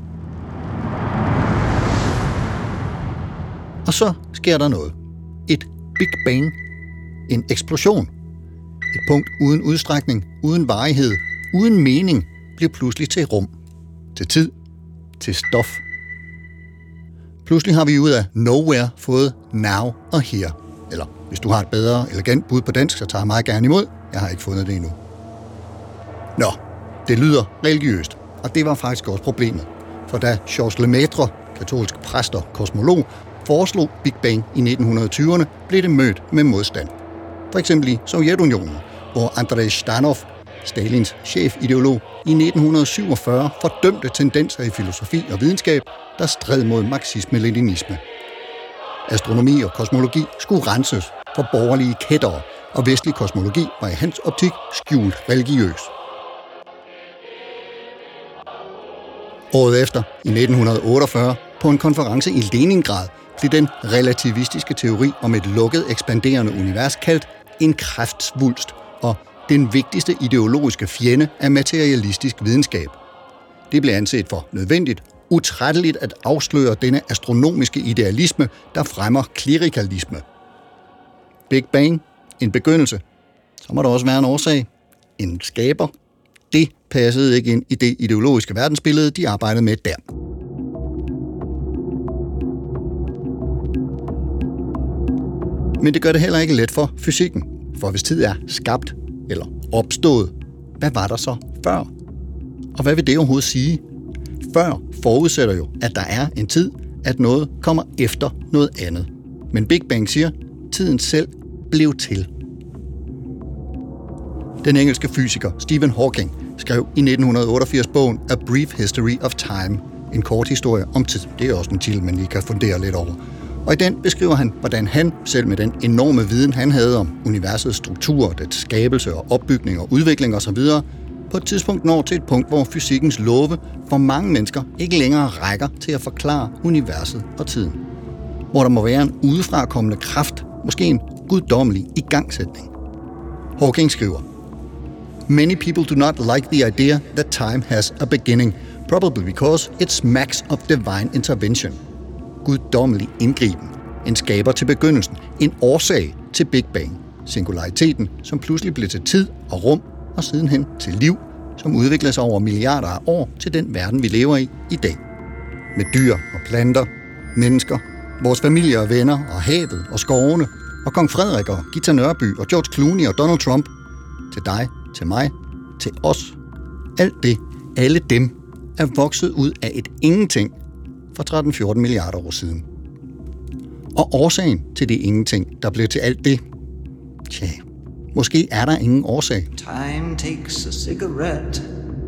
Og så sker der noget. Et Big Bang. En eksplosion. Et punkt uden udstrækning, uden varighed, uden mening, bliver pludselig til rum, til tid, til stof. Pludselig har vi ud af nowhere fået now og here. Eller hvis du har et bedre, elegant bud på dansk, så tager jeg meget gerne imod. Jeg har ikke fundet det endnu. Nå, det lyder religiøst, og det var faktisk også problemet. For da Georges Lemaitre, katolsk præst og kosmolog, foreslog Big Bang i nitten tyverne, blev det mødt med modstand. For eksempel i Sovjetunionen, hvor Andrej Stanov, Stalins chefideolog, i nitten syvogfyrre fordømte tendenser i filosofi og videnskab, der stred mod marxisme-leninisme. Astronomi og kosmologi skulle renses for borgerlige kættere, og vestlig kosmologi var i hans optik skjult religiøs. Året efter, i nitten otteogfyrre, på en konference i Leningrad, blev den relativistiske teori om et lukket, ekspanderende univers kaldt en kræftsvulst og den vigtigste ideologiske fjende af materialistisk videnskab. Det blev anset for nødvendigt, utrætteligt at afsløre denne astronomiske idealisme, der fremmer klerikalisme. Big Bang, en begyndelse. Så må der også være en årsag. En skaber. Det passede ikke ind i det ideologiske verdensbillede, de arbejdede med der. Men det gør det heller ikke let for fysikken. For hvis tid er skabt eller opstået, hvad var der så før? Og hvad vil det overhovedet sige? Før forudsætter jo, at der er en tid, at noget kommer efter noget andet. Men Big Bang siger, at tiden selv blev til. Den engelske fysiker Stephen Hawking skrev i nitten otteogfirs bogen A Brief History of Time, en kort historie om tid. Det er også en titel, man lige kan fundere lidt over. Og i den beskriver han, hvordan han, selv med den enorme viden, han havde om universets struktur, dets skabelse og opbygning og udvikling osv., på et tidspunkt når til et punkt, hvor fysikkens love for mange mennesker ikke længere rækker til at forklare universet og tiden. Hvor der må være en udefrakommende kraft, måske en guddommelig igangsætning. Hawking skriver, Many people do not like the idea that time has a beginning, probably because it smacks of divine intervention. Guddommelig indgriben, en skaber til begyndelsen, en årsag til Big Bang, singulariteten, som pludselig blev til tid og rum, og sidenhen til liv, som udvikler sig over milliarder af år til den verden, vi lever i i dag. Med dyr og planter, mennesker, vores familier og venner, og havet og skovene, og kong Frederik og Gita Nørby og George Clooney og Donald Trump. Til dig, til mig, til os. Alt det, alle dem, er vokset ud af et ingenting for tretten til fjorten milliarder år siden. Og årsagen til det ingenting, der blev til alt det, tja, måske er der ingen årsag. Time takes a cigarette,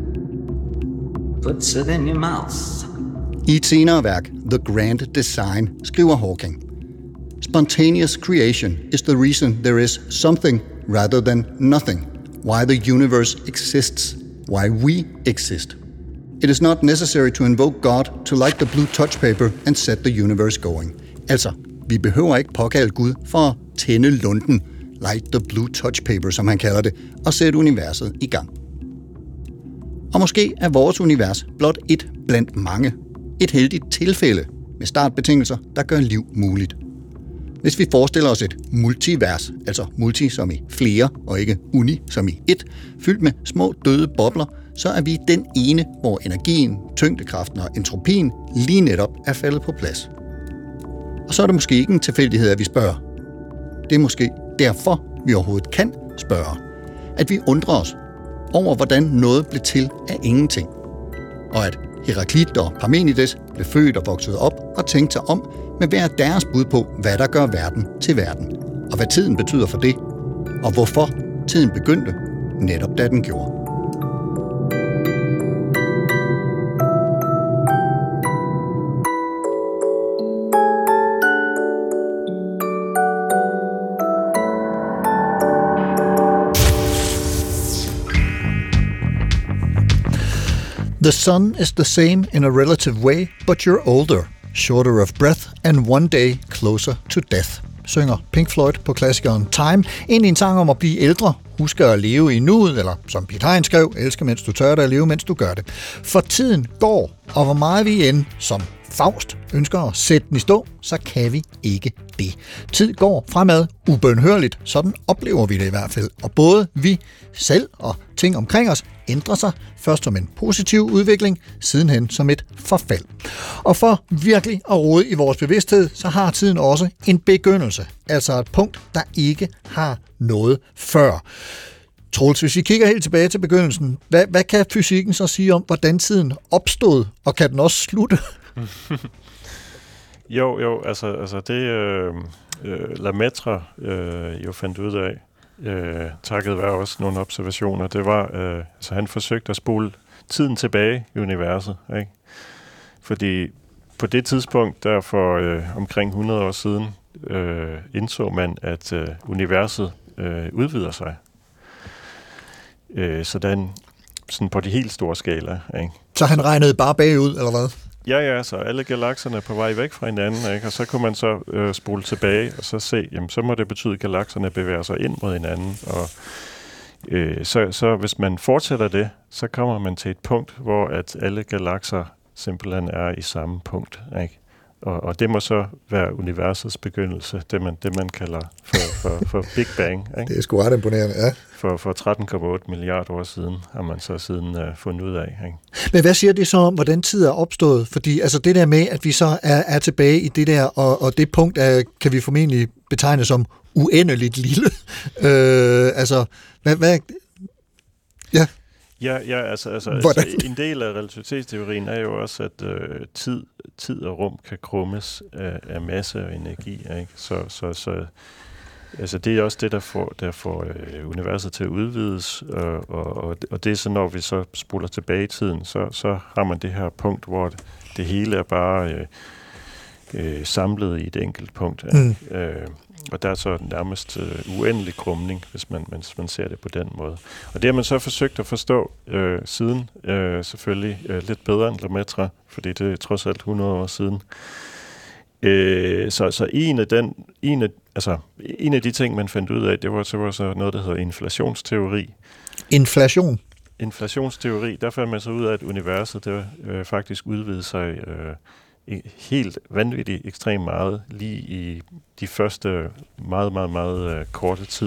puts it in your mouth. I et senere værk, The Grand Design, skriver Hawking, Spontaneous creation is the reason there is something rather than nothing. Why the universe exists. Why we exist. It is not necessary to invoke God to light the blue touch paper and set the universe going. Altså, vi behøver ikke påkalde Gud for at tænde lunden, light the blue touch paper, som han kalder det, og sætte universet i gang. Og måske er vores univers blot et blandt mange. Et heldigt tilfælde med startbetingelser, der gør liv muligt. Hvis vi forestiller os et multivers, altså multi som i flere og ikke uni som i et, fyldt med små døde bobler, så er vi den ene, hvor energien, tyngdekraften og entropien lige netop er faldet på plads. Og så er det måske ikke en tilfældighed, at vi spørger. Det er måske derfor, vi overhovedet kan spørge. At vi undrer os over, hvordan noget blev til af ingenting. Og at Heraklit og Parmenides blev født og vokset op og tænkte sig om med hver deres bud på, hvad der gør verden til verden. Og hvad tiden betyder for det. Og hvorfor tiden begyndte netop da den gjorde. The sun is the same in a relative way, but you're older, shorter of breath, and one day closer to death, synger Pink Floyd på klassikeren Time, ind i en sang om at blive ældre, huske at leve i nuet, eller som Piet Hein skrev, elske mens du tør det, og leve mens du gør det. For tiden går, og hvor meget vi end, som Faust ønsker at sætte den i stå, så kan vi ikke det. Tid går fremad ubønhørligt, sådan oplever vi det i hvert fald. Og både vi selv og ting omkring os ændrer sig, først som en positiv udvikling, sidenhen som et forfald. Og for virkelig at rode i vores bevidsthed, så har tiden også en begyndelse, altså et punkt, der ikke har noget før. Troels, hvis vi kigger helt tilbage til begyndelsen, hvad, hvad kan fysikken så sige om, hvordan tiden opstod, og kan den også slutte? jo, jo, altså, altså det øh, øh, Lemaitre øh, jo fandt ud af, øh, takket være også nogle observationer, det var, øh, altså han forsøgte at spole tiden tilbage i universet, ikke? Fordi på det tidspunkt, der for øh, omkring hundrede år siden, øh, indså man, at øh, universet øh, udvider sig. Øh, sådan, sådan på de helt store skala, ikke? Så han regnede bare bagud, eller hvad? Ja, ja, så alle galakserne er på vej væk fra hinanden, ikke? Og så kunne man så øh, spole tilbage og så se, jamen så må det betyde, at galakserne bevæger sig ind mod hinanden. Og øh, så, så hvis man fortsætter det, så kommer man til et punkt, hvor at alle galakser simpelthen er i samme punkt, ikke? Og, og det må så være universets begyndelse, det man, det man kalder for, for, for Big Bang, ikke? Det er sgu ret imponerende, ja. For, for tretten komma otte milliarder år siden har man så siden uh, fundet ud af, ikke? Men hvad siger det så om, hvordan tid er opstået? Fordi altså det der med, at vi så er, er tilbage i det der, og, og det punkt er, kan vi formentlig betegne som uendeligt lille. øh, altså, hvad... hvad ja. Ja, ja, altså, altså, altså en del af relativitetsteorien er jo også, at øh, tid, tid og rum kan krummes af, af masse og energi, ikke? Så, så, så altså, det er også det, der får, der får øh, universet til at udvides, og, og, og det er så, når vi så spoler tilbage i tiden, så, så har man det her punkt, hvor det, det hele er bare øh, øh, samlet i et enkelt punkt. Mm. Øh, og der er så nærmest øh, uendelig krumning, hvis man, hvis man ser det på den måde. Og det har man så forsøgt at forstå øh, siden, øh, selvfølgelig øh, lidt bedre end Lemaitre, fordi det er trods alt hundrede år siden. Øh, så, så en af den, en af, altså en af de ting, man fandt ud af, det var så, var så noget, der hedder inflationsteori. Inflation? Inflationsteori, der fandt man så ud af, at universet der øh, faktisk udvidede sig øh, helt vanvittigt ekstremt meget lige i de første meget, meget, meget øh, korte tid.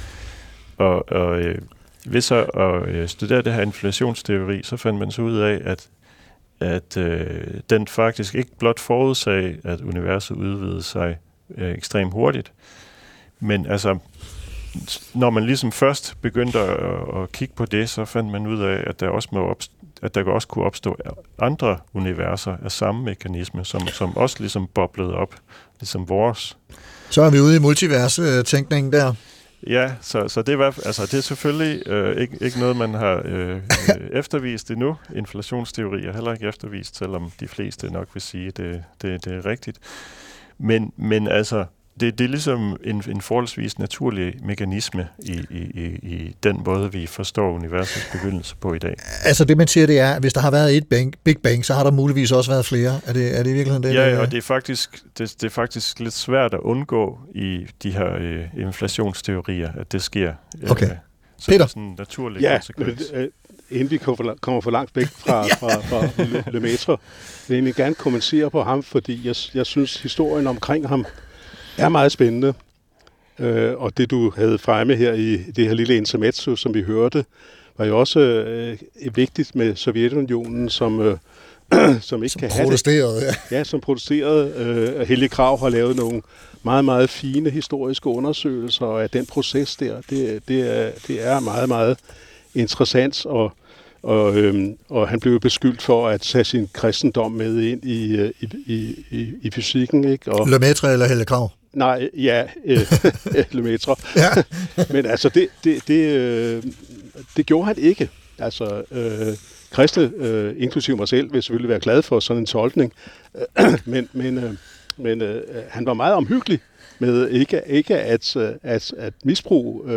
Og, og øh, ved så at øh, studere det her inflationsteori, så fandt man så ud af, at, at øh, den faktisk ikke blot forudsagde, at universet udvidede sig øh, ekstremt hurtigt, men altså, når man ligesom først begyndte at, at kigge på det, så fandt man ud af, at der også må opstå at der også kunne opstå andre universer af samme mekanisme, som, som også ligesom boblede op, ligesom vores. Så er vi ude i multivers-tænkningen der. Ja, så, så det, er, altså, det er selvfølgelig øh, ikke, ikke noget, man har øh, eftervist endnu. Inflationsteori er heller ikke eftervist, selvom de fleste nok vil sige, at det, det, det er rigtigt. Men, men altså, det, det er ligesom en, en forholdsvis naturlig mekanisme i, i, i den måde, vi forstår universets begyndelse på i dag. Altså det, man siger, det er, at hvis der har været et bang, Big Bang, så har der muligvis også været flere. Er det, er det i virkeligheden det? Ja, og det er, faktisk, det, det er faktisk lidt svært at undgå i de her øh, inflationsteorier, at det sker. Okay. Øh, så Peter? Det er sådan en naturlig ja, konsekvens. Men, øh, inden vi kommer for langt væk fra, ja. fra, fra Lemaitre, vil jeg egentlig gerne kommentere på ham, fordi jeg, jeg synes, historien omkring ham er meget spændende. Øh, og det, du havde fremme her i det her lille intermezzo, som vi hørte, var jo også øh, vigtigt med Sovjetunionen, som, øh, som ikke som kan protesterede, have det. Ja. ja, som protesterede. Øh, Helge Krag har lavet nogle meget, meget fine historiske undersøgelser, og at den proces der, det, det, er, det er meget, meget interessant, og Og, øhm, og han blev beskyldt for at tage sin kristendom med ind i, i, i, i, i fysikken, ikke? Og Lemaitre eller Helge Krag? Nej, ja, øh, Lemaitre. Ja. Men altså, det, det, det, øh, det gjorde han ikke. Altså, øh, kristne, øh, inklusive mig selv, vil selvfølgelig være glad for sådan en tolkning. men men, øh, men øh, han var meget omhyggelig med ikke, ikke at, at, at misbruge øh,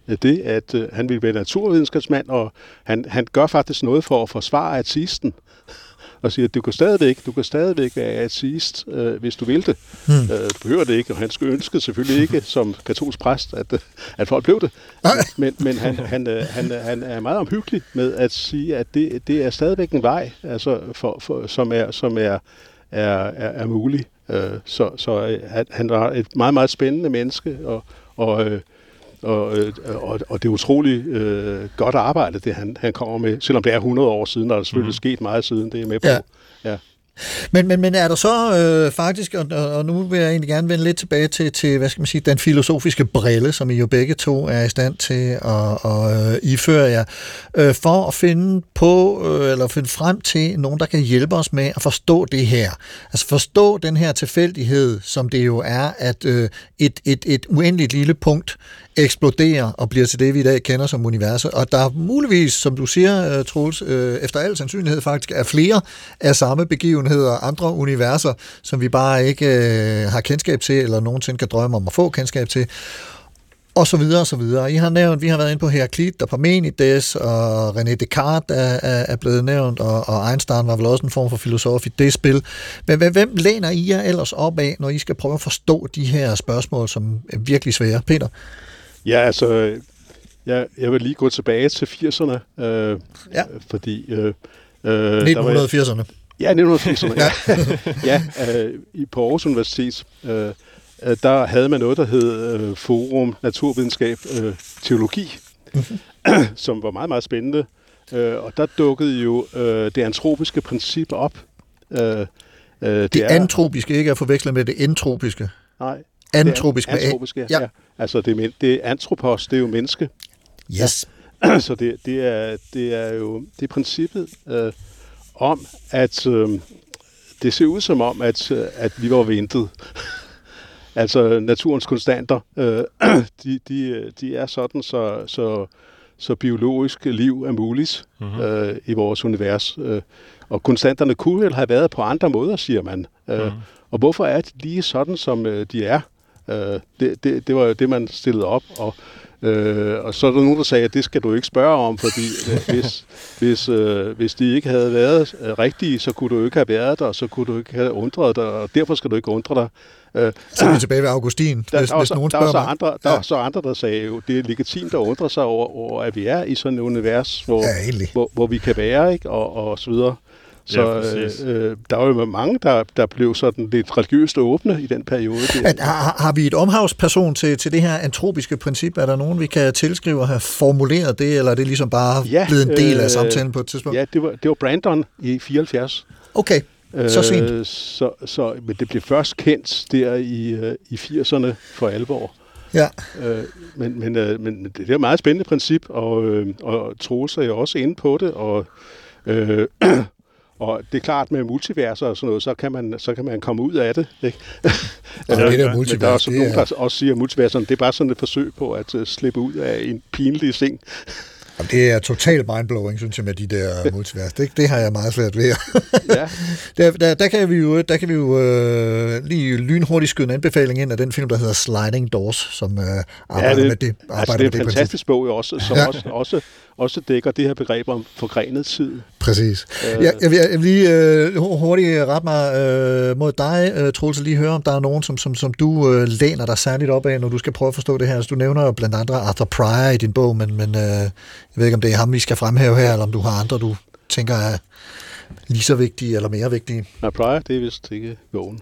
det, at øh, han ville være naturvidenskabsmand, og han, han gør faktisk noget for at forsvare ateisten. Og siger, at du kan stadigvæk, du kan stadigvæk være ateist, øh, hvis du vil det. Hmm. Øh, du behøver det ikke, og han ønskede selvfølgelig ikke, som katolsk præst, at, at folk blev det. Men, men han, han, han, han er meget omhyggelig med at sige, at det, det er stadigvæk en vej, altså for, for, som, er, som er, er, er, er mulig. Øh, så så han var et meget, meget spændende menneske, og, og Og, og, og det er utroligt øh, godt arbejde, det han, han kommer med, selvom det er hundrede år siden, og der er selvfølgelig mm. sket meget siden, det er med på. Ja. Ja. Men, men, men er der så øh, faktisk, og, og nu vil jeg egentlig gerne vende lidt tilbage til, til, hvad skal man sige, den filosofiske brille, som I jo begge to er i stand til at, at, at iføre jer, øh, for at finde på, øh, eller finde frem til nogen, der kan hjælpe os med at forstå det her. Altså forstå den her tilfældighed, som det jo er, at øh, et, et, et uendeligt lille punkt eksploderer og bliver til det, vi i dag kender som universet. Og der er muligvis, som du siger, Troels, øh, efter al sandsynlighed faktisk er flere af samme begivenheder, andre universer, som vi bare ikke øh, har kendskab til, eller nogensinde kan drømme om at få kendskab til, og så videre, og så videre. I har nævnt, vi har været inde på Heraklit og Parmenides, og René Descartes er, er, er blevet nævnt, og, og Einstein var vel også en form for filosof i det spil. Men hvem læner I jer ellers op af, når I skal prøve at forstå de her spørgsmål, som er virkelig svære? Peter? Ja, altså, jeg, jeg vil lige gå tilbage til firserne, øh, ja. fordi... Øh, øh, nitten firserne. Ja, nitten firserne, ja. ja, øh, på Aarhus Universitet, øh, der havde man noget, der hed øh, Forum Naturvidenskab øh, Teologi, mm-hmm. som var meget, meget spændende. Øh, og der dukkede jo øh, det antropiske princip op. Øh, øh, det det er, antropiske, ikke at forveksle med det entropiske. Nej. Antropisk med antropiske, ja. ja. Altså det, det er antropos, det er jo menneske. Yes. Ja. Så det, det, er, det er jo det er princippet øh, om, at øh, det ser ud som om, at, at vi var ventet. Altså naturens konstanter, øh, de, de, de er sådan, så, så, så biologisk liv er muligt mm-hmm. øh, i vores univers. Øh, og konstanterne kunne vel have været på andre måder, siger man. Øh, mm-hmm. Og hvorfor er de lige sådan, som øh, de er? Øh, det, det, det var jo det, man stillede op, og, øh, og så er der nogen, der sagde, at det skal du ikke spørge om, fordi øh, hvis, hvis, øh, hvis de ikke havde været øh, rigtige, så kunne du ikke have været der, og så kunne du ikke have undret dig, og derfor skal du ikke undre dig. Øh, så er vi tilbage ved Augustin, der, hvis, der, hvis der, nogen der spørger så mig. Andre, der ja. var så andre, der sagde jo, det er legitimt at undre sig over, over at vi er i sådan et univers, hvor, ja, hvor, hvor vi kan være, ikke? Og, og så videre. Så ja, øh, der var jo mange, der, der blev sådan lidt religiøst åbne i den periode. At, har, har vi et omhavsperson til, til det her antropiske princip? Er der nogen, vi kan tilskrive at have formuleret det, eller er det ligesom bare ja, blevet en del af øh, samtalen på et tidspunkt? Ja, det var, det var Brandon i fireoghalvfjerds. Okay, så sent. Øh, så, så, men det blev først kendt der i, øh, i firserne for alvor. Ja. Øh, men, men, øh, men det er et meget spændende princip, og, øh, og Troels er jo også inde på det, og... Øh, Og det er klart, med multiverser og sådan noget, så kan man, så kan man komme ud af det. Ikke? Ja, det der multivers, men der er også det nogen, er... der også siger, at multiverserne, det er bare sådan et forsøg på at uh, slippe ud af en pinlig ting. Jamen, det er totalt mindblowing, synes jeg, med de der multivers. Det, det har jeg meget svært ved. Ja. der, der, der kan vi jo, der kan vi jo øh, lige lynhurtigt skyde en anbefaling ind af den film, der hedder Sliding Doors, som øh, arbejder ja, det, med det. Arbejder altså, det er en det fantastisk bog også, som ja. også, også, også dækker det her begreb om forgrenet tid. Præcis. Øh. Jeg, jeg, vil, jeg vil lige øh, hurtigt rette mig øh, mod dig, øh, Troels, lige høre, om der er nogen, som, som, som du øh, læner dig særligt op af, når du skal prøve at forstå det her. Altså, du nævner blandt andre Arthur Pryor i din bog, men, men øh, jeg ved ikke, om det er ham, vi skal fremhæve her, eller om du har andre, du tænker er lige så vigtige eller mere vigtige. Nej, Pryor, det er vist ikke bogen.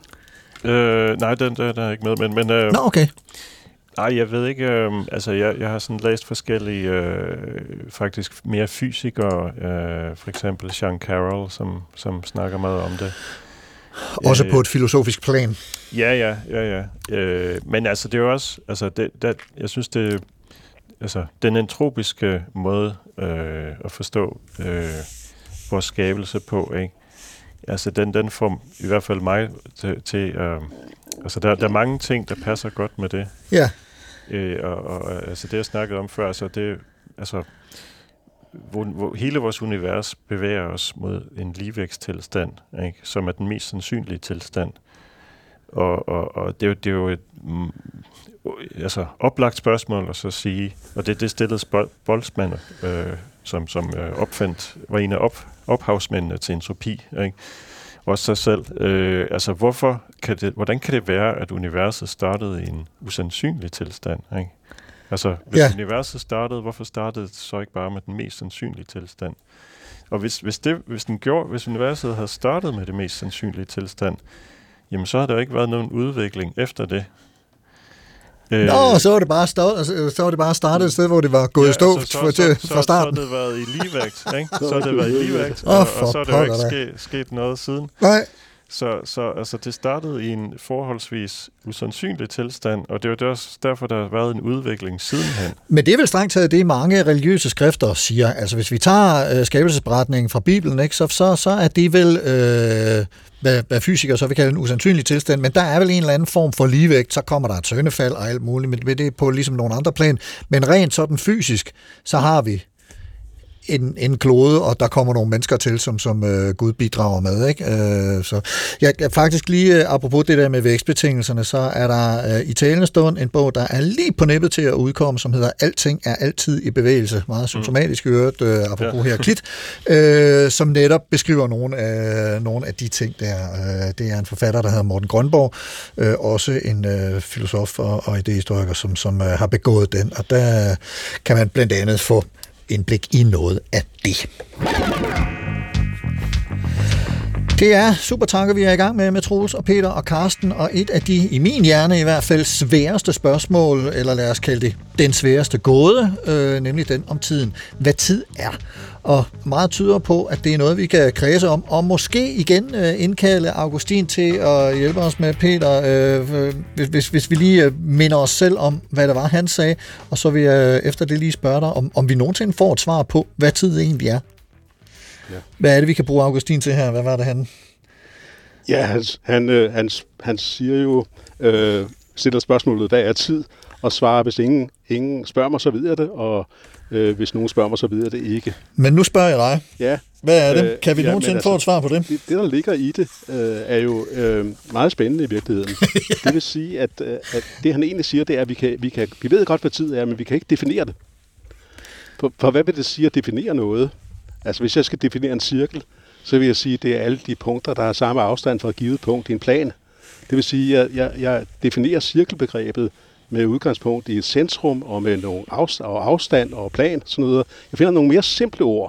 Øh, nej, den der, der er ikke med, men... men øh, Nå, okay. Nej, jeg ved ikke, øh, altså jeg, jeg har sådan læst forskellige, øh, faktisk mere fysikere, øh, for eksempel Jean Carroll, som, som snakker meget om det. Også øh, på et filosofisk plan. Ja, ja, ja, ja. Øh, men altså det er jo også, altså det, det, jeg synes det, altså den entropiske måde øh, at forstå øh, vores skabelse på, ikke? Altså den, den får i hvert fald mig til, til øh, altså der, der er mange ting, der passer godt med det. Ja. Øh, og, og altså det jeg snakkede om før, altså det, altså hvor, hvor hele vores univers bevæger os mod en ligevæksttilstand, ikke? Som er den mest sandsynlige tilstand. Og, og, og det, er jo, det er jo et mm, altså, oplagt spørgsmål at så sige, og det, det stillede Boltzmann, øh, som, som øh, opfandt, var en af op, ophavsmændene til entropi, ikke? Også sig selv. Øh, altså, hvorfor kan det, hvordan kan det være, at universet startede i en usandsynlig tilstand? Ikke? Altså, hvis ja. universet startede, hvorfor startede det så ikke bare med den mest sandsynlige tilstand? Og hvis, hvis, det, hvis, den gjorde, hvis universet havde startet med det mest sandsynlige tilstand, jamen så har der ikke været nogen udvikling efter det. Nå, så var det bare stå, så var det bare startet et sted, hvor det var gået ja, i stå altså, for, så, til, så, fra starten. Så har det været i ligevægt, ikke? Så har det været i ligevægt, oh, og, og så er der jo ikke sket, sket noget siden. Nej. Så, så altså, det startede i en forholdsvis usandsynlig tilstand, og det er jo også derfor, der har været en udvikling sidenhen. Men det er vel strengt taget det, mange religiøse skrifter siger. Altså, hvis vi tager øh, skabelsesberetningen fra Bibelen, ikke, så, så, så er det vel, øh, hvad, hvad fysikere så vil kalde en usandsynlig tilstand, men der er vel en eller anden form for ligevægt, så kommer der et syndefald og alt muligt, men det er på ligesom nogle andre plan. Men rent sådan fysisk, så har vi En, en klode, og der kommer nogle mennesker til, som, som øh, Gud bidrager med. Ikke? Øh, så jeg, jeg faktisk lige, øh, apropos det der med vækstbetingelserne, så er der øh, i talende stund en bog, der er lige på nippet til at udkomme, som hedder Alting er altid i bevægelse. Meget symptomatisk hørt, øh, apropos ja. her klit, øh, som netop beskriver nogle af, nogle af de ting der. Øh, det er en forfatter, der hedder Morten Grønborg, øh, også en øh, filosof og, og idehistoriker, som, som øh, har begået den, og der kan man blandt andet få indblik i noget af det. Det er supertanker, vi er i gang med med Troels og Peter og Carsten, og et af de, i min hjerne i hvert fald, sværeste spørgsmål, eller lad os kalde det den sværeste gåde, øh, nemlig den om tiden. Hvad tid er? Og meget tyder på, at det er noget, vi kan kredse om, og måske igen øh, indkalde Augustin til at hjælpe os med Peter, øh, hvis, hvis, hvis vi lige øh, minder os selv om, hvad det var, han sagde, og så vil jeg efter det lige spørge dig, om, om vi nogensinde får et svar på, hvad tid egentlig er. Ja. Hvad er det, vi kan bruge Augustin til her? Hvad var det, han... Ja, han, han, øh, han, han siger jo, øh, stiller spørgsmålet, hvad er tid? Og svarer, hvis ingen, ingen spørger mig, så ved jeg det, og øh, hvis nogen spørger mig, så ved jeg det ikke. Men nu spørger jeg dig. Ja. Hvad er det? Øh, kan vi ja, nogensinde altså, få et svar på det? Det, det der ligger i det, øh, er jo øh, meget spændende i virkeligheden. ja. Det vil sige, at, øh, at det han egentlig siger, det er, at vi, kan, vi, kan, vi ved godt, hvad tid er, men vi kan ikke definere det. For, for hvad vil det sige at definere noget? Altså, hvis jeg skal definere en cirkel, så vil jeg sige, at det er alle de punkter, der har samme afstand fra et givet punkt i en plan. Det vil sige, at jeg, jeg definerer cirkelbegrebet med udgangspunkt i et centrum og med nogle afstand og, afstand og plan, sådan noget. Jeg finder nogle mere simple ord,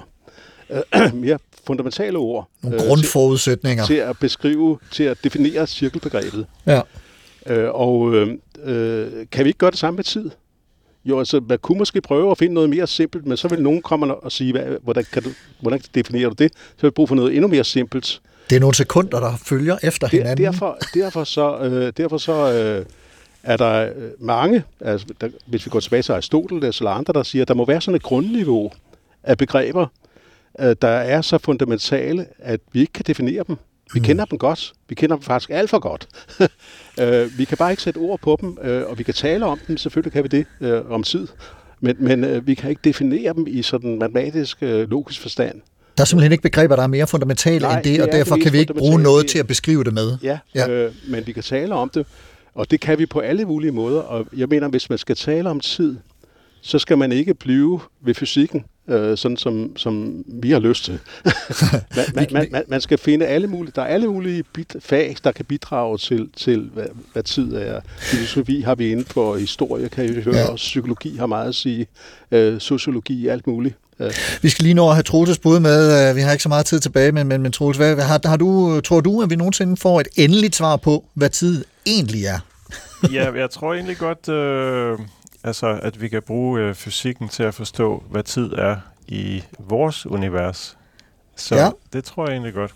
øh, mere fundamentale ord. Nogle øh, grundforudsætninger. Til, til at beskrive, til at definere cirkelbegrebet. Ja. Øh, og øh, kan vi ikke gøre det samme med tid? Jo, altså, man kunne måske prøve at finde noget mere simpelt, men så vil nogen komme og sige, hvad, hvordan, kan du, hvordan definerer du det? Så vil vi bruge for noget endnu mere simpelt. Det er nogle sekunder, der følger efter Der, hinanden. Derfor, derfor så, øh, derfor så øh, er der mange, altså, der, hvis vi går tilbage til Aristoteles eller andre, der siger, at der må være sådan et grundniveau af begreber, øh, der er så fundamentale, at vi ikke kan definere dem. Vi kender dem godt. Vi kender dem faktisk alt for godt. uh, vi kan bare ikke sætte ord på dem, uh, og vi kan tale om dem. Selvfølgelig kan vi det uh, om tid. Men, men uh, vi kan ikke definere dem i sådan matematisk, uh, logisk forstand. Der er simpelthen ikke begreber, der er mere fundamentale Nej, end det, og derfor det kan vi ikke bruge noget til at beskrive det med. Ja, ja. Uh, men vi kan tale om det, og det kan vi på alle mulige måder. Og jeg mener, hvis man skal tale om tid, så skal man ikke blive ved fysikken, øh, sådan som, som vi har lyst til. man, man, man, man, man skal finde alle mulige, der er alle mulige bit, fag, der kan bidrage til, til hvad, hvad tid er. Filosofi har vi inde på, historie kan I høre, ja. Også psykologi har meget at sige, øh, sociologi, alt muligt. Øh. Vi skal lige nå at have Troelses bud med. Vi har ikke så meget tid tilbage, men, men, men Troels, hvad, har, har du, tror du, at vi nogensinde får et endeligt svar på, hvad tid egentlig er? Ja, jeg tror egentlig godt... Øh Altså, at vi kan bruge øh, fysikken til at forstå, hvad tid er i vores univers. Så ja. Det tror jeg egentlig godt.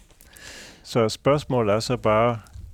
Så spørgsmålet er så bare,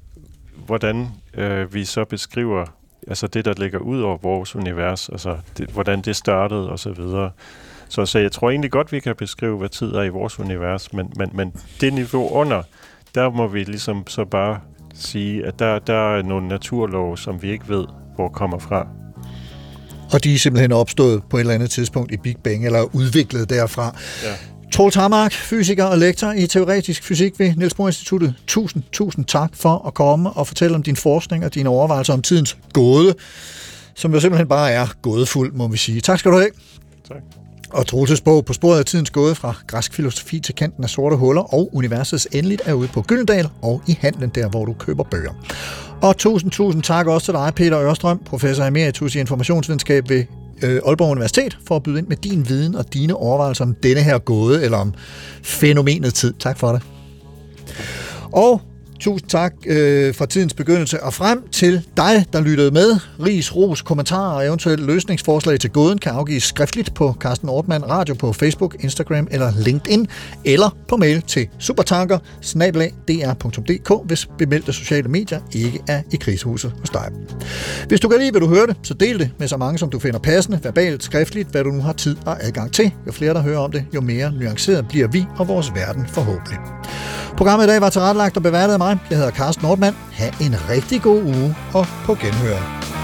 hvordan øh, vi så beskriver altså det, der ligger ud over vores univers, altså det, hvordan det startede og så videre. Så, så jeg tror egentlig godt, vi kan beskrive, hvad tid er i vores univers, men, men, men det niveau under, der må vi ligesom så bare sige, at der, der er nogle naturlove, som vi ikke ved, hvor kommer fra. Og de er simpelthen opstået på et eller andet tidspunkt i Big Bang, eller udviklet derfra. Ja. Troels Hammark, fysiker og lektor i teoretisk fysik ved Niels Bohr Instituttet. Tusind, tusind tak for at komme og fortælle om din forskning og dine overvejelser om tidens gåde, som jo simpelthen bare er gådefuld, må vi sige. Tak skal du have. Tak. Og Troels' bog På sporet af tidens gåde fra græsk filosofi til kanten af sorte huller og universets endeligt er ude på Gyldendal og i handlen der, hvor du køber bøger. Og tusind, tusind tak også til dig, Peter Ørstrøm, professor emeritus i informationsvidenskab ved øh, Aalborg Universitet, for at byde ind med din viden og dine overvejelser om denne her gåde, eller om fænomenet tid. Tak for det. Og tusind tak øh, fra tidens begyndelse og frem til dig, der lyttede med. Ris, ros, kommentarer og eventuelt løsningsforslag til gåden kan afgives skriftligt på Carsten Ortmann Radio på Facebook, Instagram eller LinkedIn, eller på mail til supertanker snabel-a d r punktum d k, hvis bemeldte sociale medier ikke er i krisehuset hos dig. Hvis du kan lide, hvad du hørte, så del det med så mange, som du finder passende, verbalt, skriftligt, hvad du nu har tid og adgang til. Jo flere, der hører om det, jo mere nuanceret bliver vi og vores verden forhåbentlig. Programmet i dag var tilrettelagt og beværtet af mig. Jeg hedder Carsten Ortmann. Ha' en rigtig god uge og på genhør.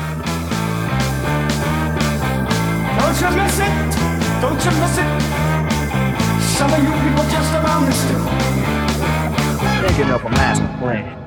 Don't you miss it? Don't you miss it? Some of you people just around this still. Can't get up a master plan.